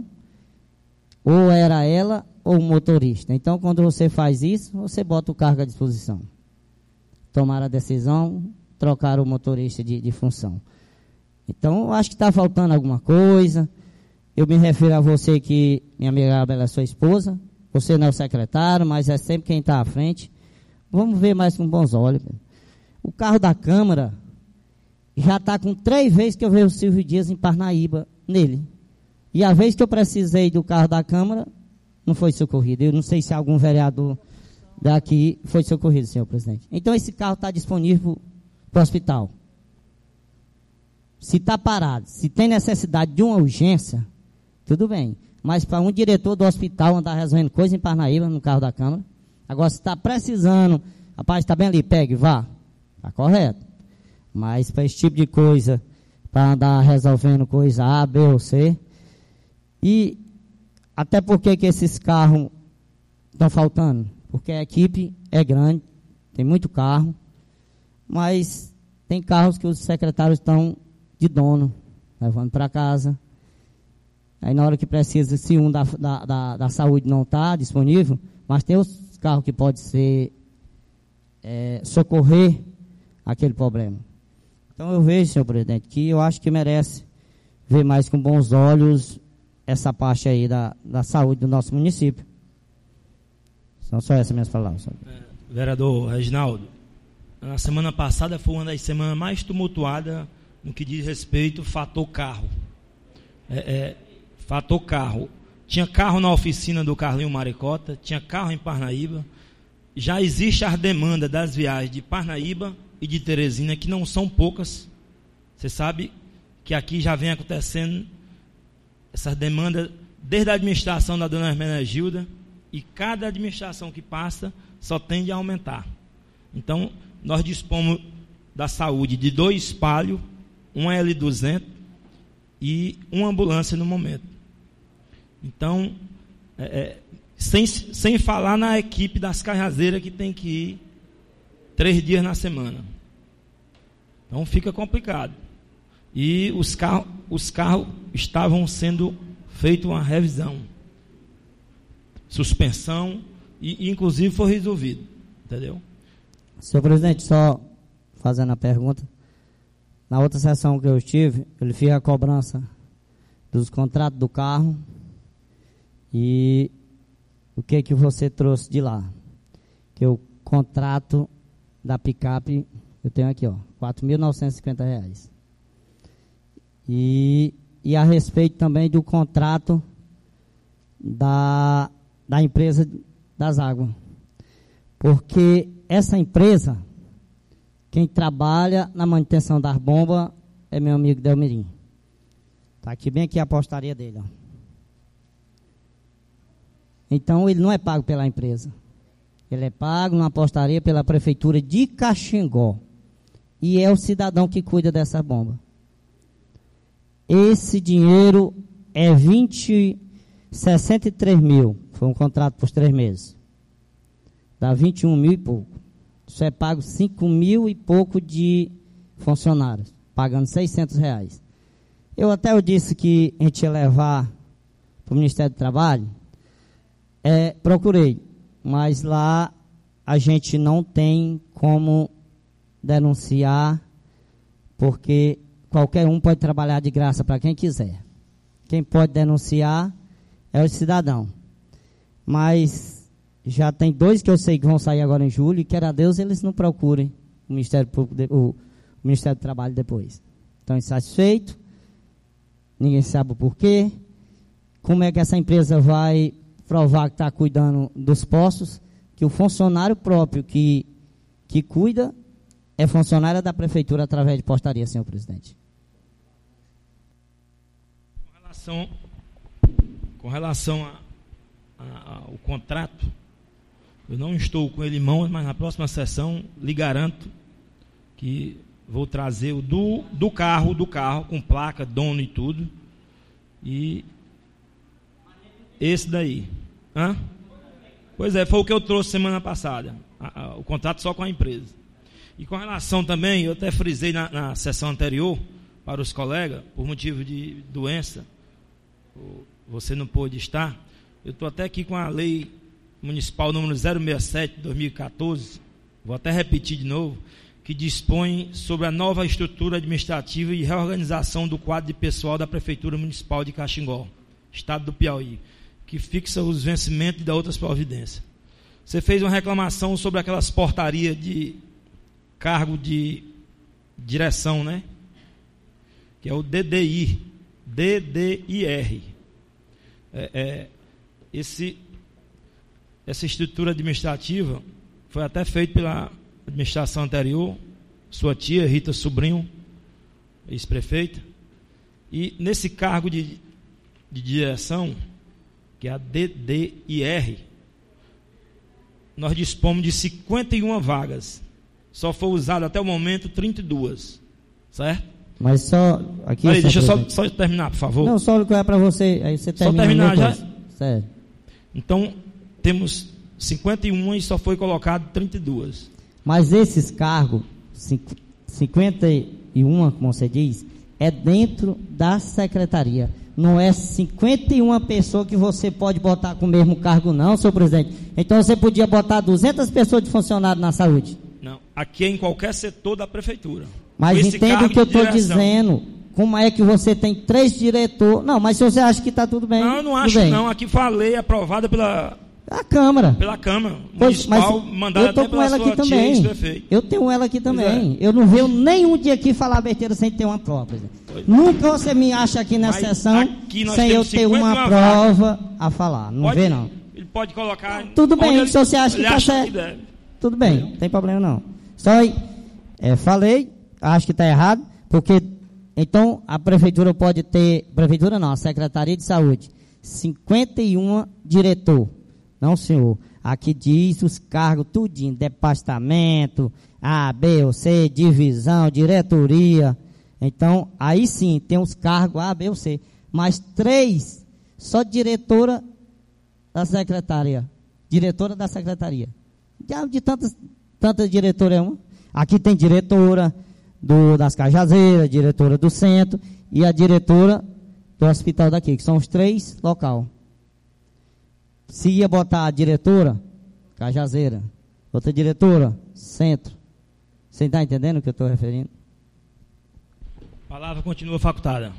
ou era ela ou o motorista. Então, quando você faz isso, você bota o cargo à disposição. Tomaram a decisão, trocaram o motorista de, de função. Então, eu acho que está faltando alguma coisa. Eu me refiro a você que, minha amiga Abela, é sua esposa. Você não é o secretário, mas é sempre quem está à frente. Vamos ver mais com bons olhos. O carro da Câmara já está com três vezes que eu vejo o Silvio Dias em Parnaíba nele. E a vez que eu precisei do carro da Câmara, não foi socorrido. Eu não sei se algum vereador daqui foi socorrido, senhor presidente. Então esse carro está disponível para o hospital. Se está parado, se tem necessidade de uma urgência, tudo bem. Mas para um diretor do hospital andar resolvendo coisa em Parnaíba, no carro da Câmara, agora se está precisando, rapaz, está bem ali, pegue, vá. Está correto. Mas para esse tipo de coisa, para andar resolvendo coisa A, B ou C, e até porque que esses carros estão faltando? Porque a equipe é grande, tem muito carro, mas tem carros que os secretários estão de dono, levando para casa. Aí na hora que precisa, se um da, da, da, da saúde não está disponível, mas tem os carros que pode ser é, socorrer aquele problema. Então eu vejo, senhor presidente, que eu acho que merece ver mais com bons olhos essa parte aí da, da saúde do nosso município. São só essas minhas palavras. É, vereador Reginaldo, a semana passada foi uma das semanas mais tumultuadas no que diz respeito ao fator carro. É, é, fator carro. Tinha carro na oficina do Carlinho Maricota, tinha carro em Parnaíba. Já existe a demanda das viagens de Parnaíba e de Teresina, que não são poucas. Você sabe que aqui já vem acontecendo essas demandas desde a administração da dona Hermena Gilda, e cada administração que passa só tende a aumentar. Então, nós dispomos da saúde de dois espalhos, um L duzentos e uma ambulância no momento. Então, é, é, sem, sem falar na equipe das cajazeiras que tem que ir três dias na semana. Então fica complicado. E os carros, os carros estavam sendo feita uma revisão, suspensão, e, e inclusive foi resolvido. Entendeu? Senhor presidente, só fazendo a pergunta. Na outra sessão que eu estive, ele fez a cobrança dos contratos do carro. E o que que você trouxe de lá? Que o contrato da picape, eu tenho aqui, ó, quatro mil novecentos e cinquenta reais. E, e a respeito também do contrato da, da empresa das águas. Porque essa empresa, quem trabalha na manutenção das bombas é meu amigo Delmirim. Está aqui, bem aqui a postaria dele, ó. Então ele não é pago pela empresa. Ele é pago numa postaria pela prefeitura de Caxingó. E é o cidadão que cuida dessa bomba. Esse dinheiro é vinte, sessenta e três mil. Foi um contrato por três meses. Dá vinte e um mil e pouco. Isso é pago cinco mil e pouco de funcionários, pagando seiscentos reais. Eu até eu disse que a gente ia levar para o Ministério do Trabalho. É, procurei, mas lá a gente não tem como denunciar, porque qualquer um pode trabalhar de graça para quem quiser. Quem pode denunciar é o cidadão. Mas já tem dois que eu sei que vão sair agora em julho, e queira Deus eles não procurem o Ministério Público, o, o Ministério do Trabalho depois. Estão insatisfeitos, ninguém sabe o porquê. Como é que essa empresa vai provar que está cuidando dos postos, que o funcionário próprio que, que cuida é funcionário da prefeitura através de postaria, senhor presidente. relação, com relação a, a, ao contrato, eu não estou com ele em mãos, mas na próxima sessão lhe garanto que vou trazer o do, do carro, do carro, com placa, dono e tudo. E esse daí. Hã? Pois é, foi o que eu trouxe semana passada. A, a, o contrato só com a empresa. E com relação também, eu até frisei na, na sessão anterior, para os colegas, por motivo de doença, você não pôde estar. Eu estou até aqui com a lei municipal número zero sessenta e sete de dois mil e quatorze, vou até repetir de novo, que dispõe sobre a nova estrutura administrativa e reorganização do quadro de pessoal da Prefeitura Municipal de Caxingó, Estado do Piauí, que fixa os vencimentos e dá outras providências. Você fez uma reclamação sobre aquelas portarias de cargo de direção, né? Que é o D D I, D D I R. É, é, esse, essa estrutura administrativa foi até feita pela administração anterior, sua tia Rita Sobrinho, ex-prefeita, e nesse cargo de, de direção, que é a D D I R, nós dispomos de cinquenta e uma vagas. Só foi usado até o momento trinta e duas, certo? Mas só aqui. Aí, deixa eu só, só terminar, por favor. Não, só o que é para você, aí você termina. Só terminar já? Sério. Então, temos cinquenta e um e só foi colocado trinta e duas. Mas esses cargos, cinquenta e um, como você diz, é dentro da secretaria. Não é cinquenta e uma pessoas que você pode botar com o mesmo cargo, não, senhor presidente. Então você podia botar duzentas pessoas de funcionário na saúde. Não, aqui é em qualquer setor da prefeitura. Mas entende o que eu estou dizendo. Como é que você tem três diretores? Não, mas se você acha que está tudo bem. Não, eu não acho bem. Não. Aqui foi a lei aprovada pela a Câmara. Pela Câmara. Pois, municipal, mandada até pela ela sua aqui tia também. Eu tenho ela aqui também. É. Eu não venho nenhum dia aqui falar besteira sem ter uma prova. Nunca você me acha aqui nessa mas sessão sem eu ter uma prova a falar. Não pode, vê, não. Ele pode colocar. Tudo bem, se você acha que está certo. Tudo bem, não tem problema não. Só é, falei, acho que está errado, porque então a prefeitura pode ter, prefeitura não, a Secretaria de Saúde, cinquenta e um diretor. Não, senhor. Aqui diz os cargos tudinho, departamento, A, B ou C, divisão, diretoria. Então, aí sim, tem os cargos A, B ou C. Mas três, só diretora da secretaria. Diretora da secretaria. De, de tantas, tantas diretoras é uma. Aqui tem diretora do, das Cajazeiras, diretora do centro e a diretora do hospital daqui, que são os três local. Se ia botar a diretora, Cajazeira, outra diretora, centro. Você está entendendo o que eu estou referindo? A palavra continua facultada.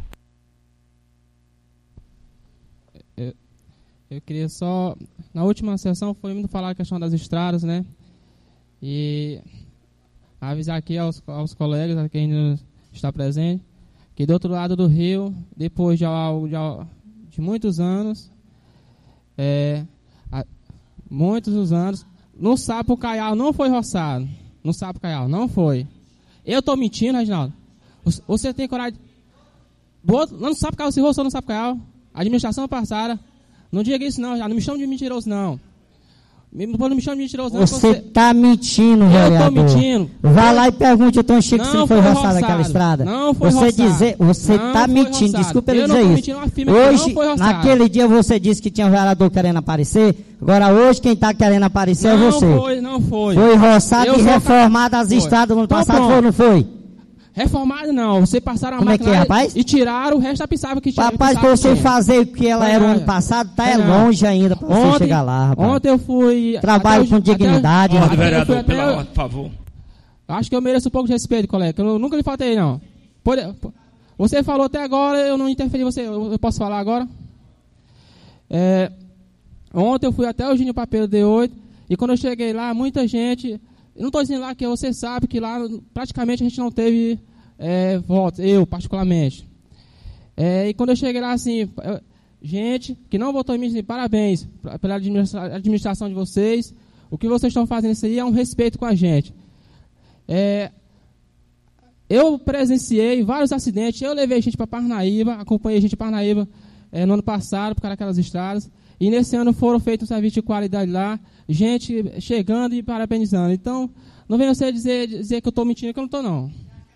Eu, eu queria só... Na última sessão foi muito falar a questão das estradas, né? E avisar aqui aos, aos colegas, a quem está presente, que do outro lado do rio, depois de, de, de muitos anos... É, há muitos anos, no Sapo Caial não foi roçado. No Sapo Caial não foi. Eu estou mentindo, Reginaldo? Você tem coragem? Lá no Sapo Caial se roçou no Sapo Caial. A administração passada. Não diga isso não, já não me chame de mentiroso não. Não me chame de mentiroso não. Você está mentindo, vereador. Eu estou mentindo. Vá lá e pergunte ao Tom Chico se não foi roçada aquela estrada. Não foi você roçado. Dizer, você está mentindo, desculpa ele dizer isso. Hoje, naquele dia você disse que tinha um vereador querendo aparecer. Agora hoje quem está querendo aparecer não é você. Não foi, não foi. Foi roçado eu e reformado as estradas no ano passado, foi ou não foi? Reformado não, você passaram a Como máquina é que é, rapaz? E tiraram o resto da pisava que tinha. Rapaz, para você fazer o que ela era o ano passado, tá é longe ainda para você chegar lá, rapaz. Ontem eu fui... Trabalho com dignidade. Ordem, vereador, pela ordem, por favor. Acho que eu mereço um pouco de respeito, colega. Eu nunca lhe faltei, não. Pode, você falou até agora, eu não interferi você. Eu posso falar agora? É, ontem eu fui até o Gínio Papeiro D oito, e quando eu cheguei lá, muita gente... Eu não estou dizendo lá que você sabe que lá praticamente a gente não teve é, votos, eu particularmente. É, e quando eu cheguei lá, assim, eu, gente que não votou em mim, assim, parabéns pra, pela administra administração de vocês. O que vocês estão fazendo isso aí é um respeito com a gente. É, eu presenciei vários acidentes, eu levei gente para Parnaíba, acompanhei gente para Parnaíba é, no ano passado, por causa daquelas estradas, e nesse ano foram feitos um serviço de qualidade lá, gente chegando e parabenizando. Então, não venha você dizer, dizer que eu estou mentindo, que eu não estou, não.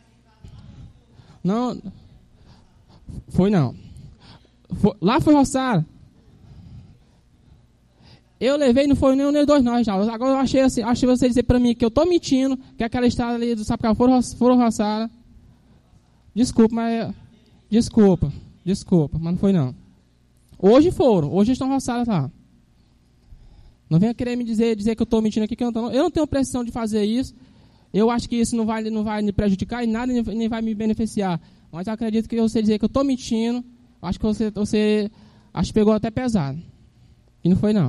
Não, foi não. Foi, lá foi roçar. Eu levei, não foi nem um nem dois, não, Reginaldo. Agora eu achei, assim, achei você dizer para mim que eu estou mentindo, que aquela estrada ali do Sapucaí foram, foram roçadas. Desculpa, mas... Desculpa, desculpa, mas não foi não. Hoje foram, hoje estão roçadas lá. Não venha querer me dizer, dizer que eu estou mentindo aqui, que eu não tô, eu não tenho pressão de fazer isso. Eu acho que isso não vai, não vai me prejudicar em nada, nem vai me beneficiar. Mas eu acredito que você dizer que eu estou mentindo, acho que você, você acho que pegou até pesado. E não foi não.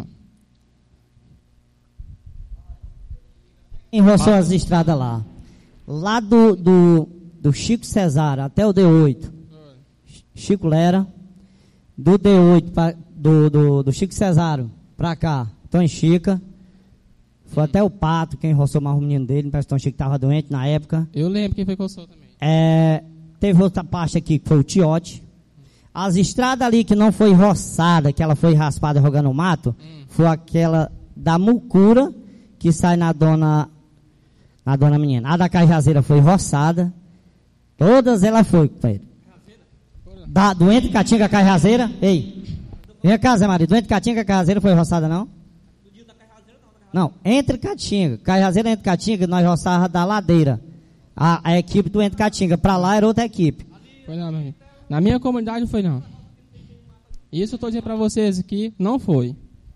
Enroçou as estradas lá. Lá do, do, do Chico Cesário até o D oito. Chico Lera. Do D oito, pra, do, do, do Chico Cesário pra cá, Tom Chica. Foi até o Pato quem roçou mais o menino dele. Parece que o Tom Chico estava doente na época. Eu lembro quem foi que roçou também. É, teve outra parte aqui que foi o Tiote. As estradas ali que não foi roçada, que ela foi raspada jogando o mato, hum. foi aquela da Mucura, que sai na dona, na dona menina. A da Cajazeira foi roçada. Todas elas foi, Pedro. Da, do Entre Catinga Cajazeira, ei, vem cá, Zé Maria, do Entre Catinga Cajazeira foi roçada, não? Não, Entre Catinga, Cajazeira Entre Catinga, nós roçava da ladeira. A, a equipe do Entre Catinga, pra lá era outra equipe. Foi não, meu amigo. Na minha comunidade não foi não. Isso eu estou dizendo para vocês aqui, não foi.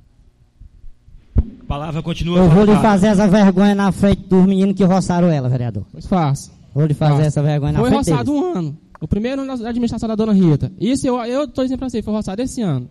A palavra continua. Eu vou lhe fazer essa vergonha na frente dos meninos que roçaram ela, vereador. Pois faça. Vou lhe fazer faça. essa vergonha na foi frente Foi roçado deles. um ano. O primeiro na administração da dona Rita. Isso eu estou dizendo para você, foi roçado esse ano.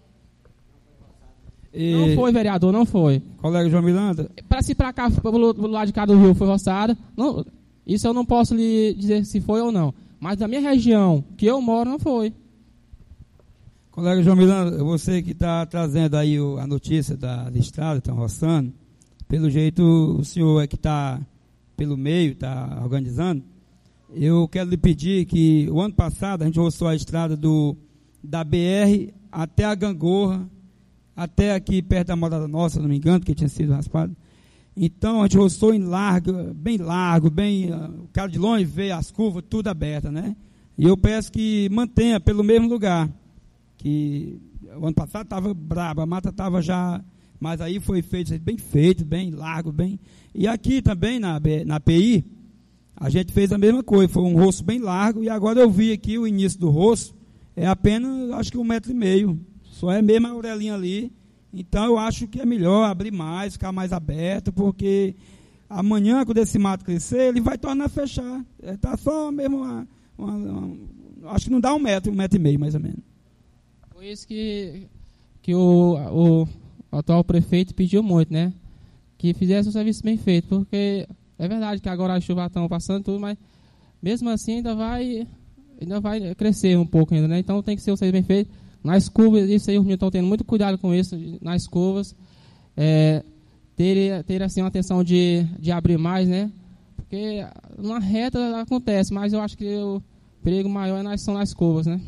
E... Não foi, vereador, não foi. Colega João Miranda. Para se para cá, do lado de cá do rio foi roçada. Não, isso eu não posso lhe dizer se foi ou não. Mas da minha região, que eu moro, não foi. Colega João Miranda, você que está trazendo aí o, a notícia da, da estrada, estão roçando, pelo jeito o senhor é que está pelo meio, está organizando. Eu quero lhe pedir que o ano passado a gente roçou a estrada do, da B R até a Gangorra, até aqui perto da Morada Nossa, se não me engano, que tinha sido raspado. Então a gente roçou em largo, bem largo, bem, uh, o cara de longe vê as curvas, tudo aberta, né? E eu peço que mantenha pelo mesmo lugar, que o ano passado estava brabo, a mata estava já, mas aí foi feito, bem feito, bem largo, bem... E aqui também na, na P I, a gente fez a mesma coisa, foi um roço bem largo, e agora eu vi aqui o início do roço, é apenas, acho que um metro e meio, só é mesmo a orelhinha ali. Então eu acho que é melhor abrir mais, ficar mais aberto, porque amanhã, quando esse mato crescer, ele vai tornar a fechar. Está só mesmo, uma, uma, uma, acho que não dá um metro, um metro e meio mais ou menos. Foi isso que, que o, o atual prefeito pediu muito, né? Que fizesse um serviço bem feito, porque é verdade que agora as chuvas estão passando tudo, mas mesmo assim ainda vai, ainda vai crescer um pouco ainda, né? Então tem que ser um serviço bem feito. Nas curvas, isso aí os meninos estão tendo muito cuidado com isso, nas curvas, é, ter, ter assim uma atenção de, de abrir mais, né? Porque na reta acontece, mas eu acho que o perigo maior é nas, são nas curvas, né?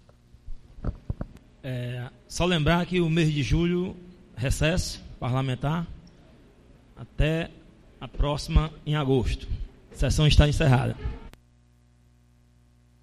É, só lembrar que o mês de julho, recesso parlamentar, até a próxima em agosto. A sessão está encerrada.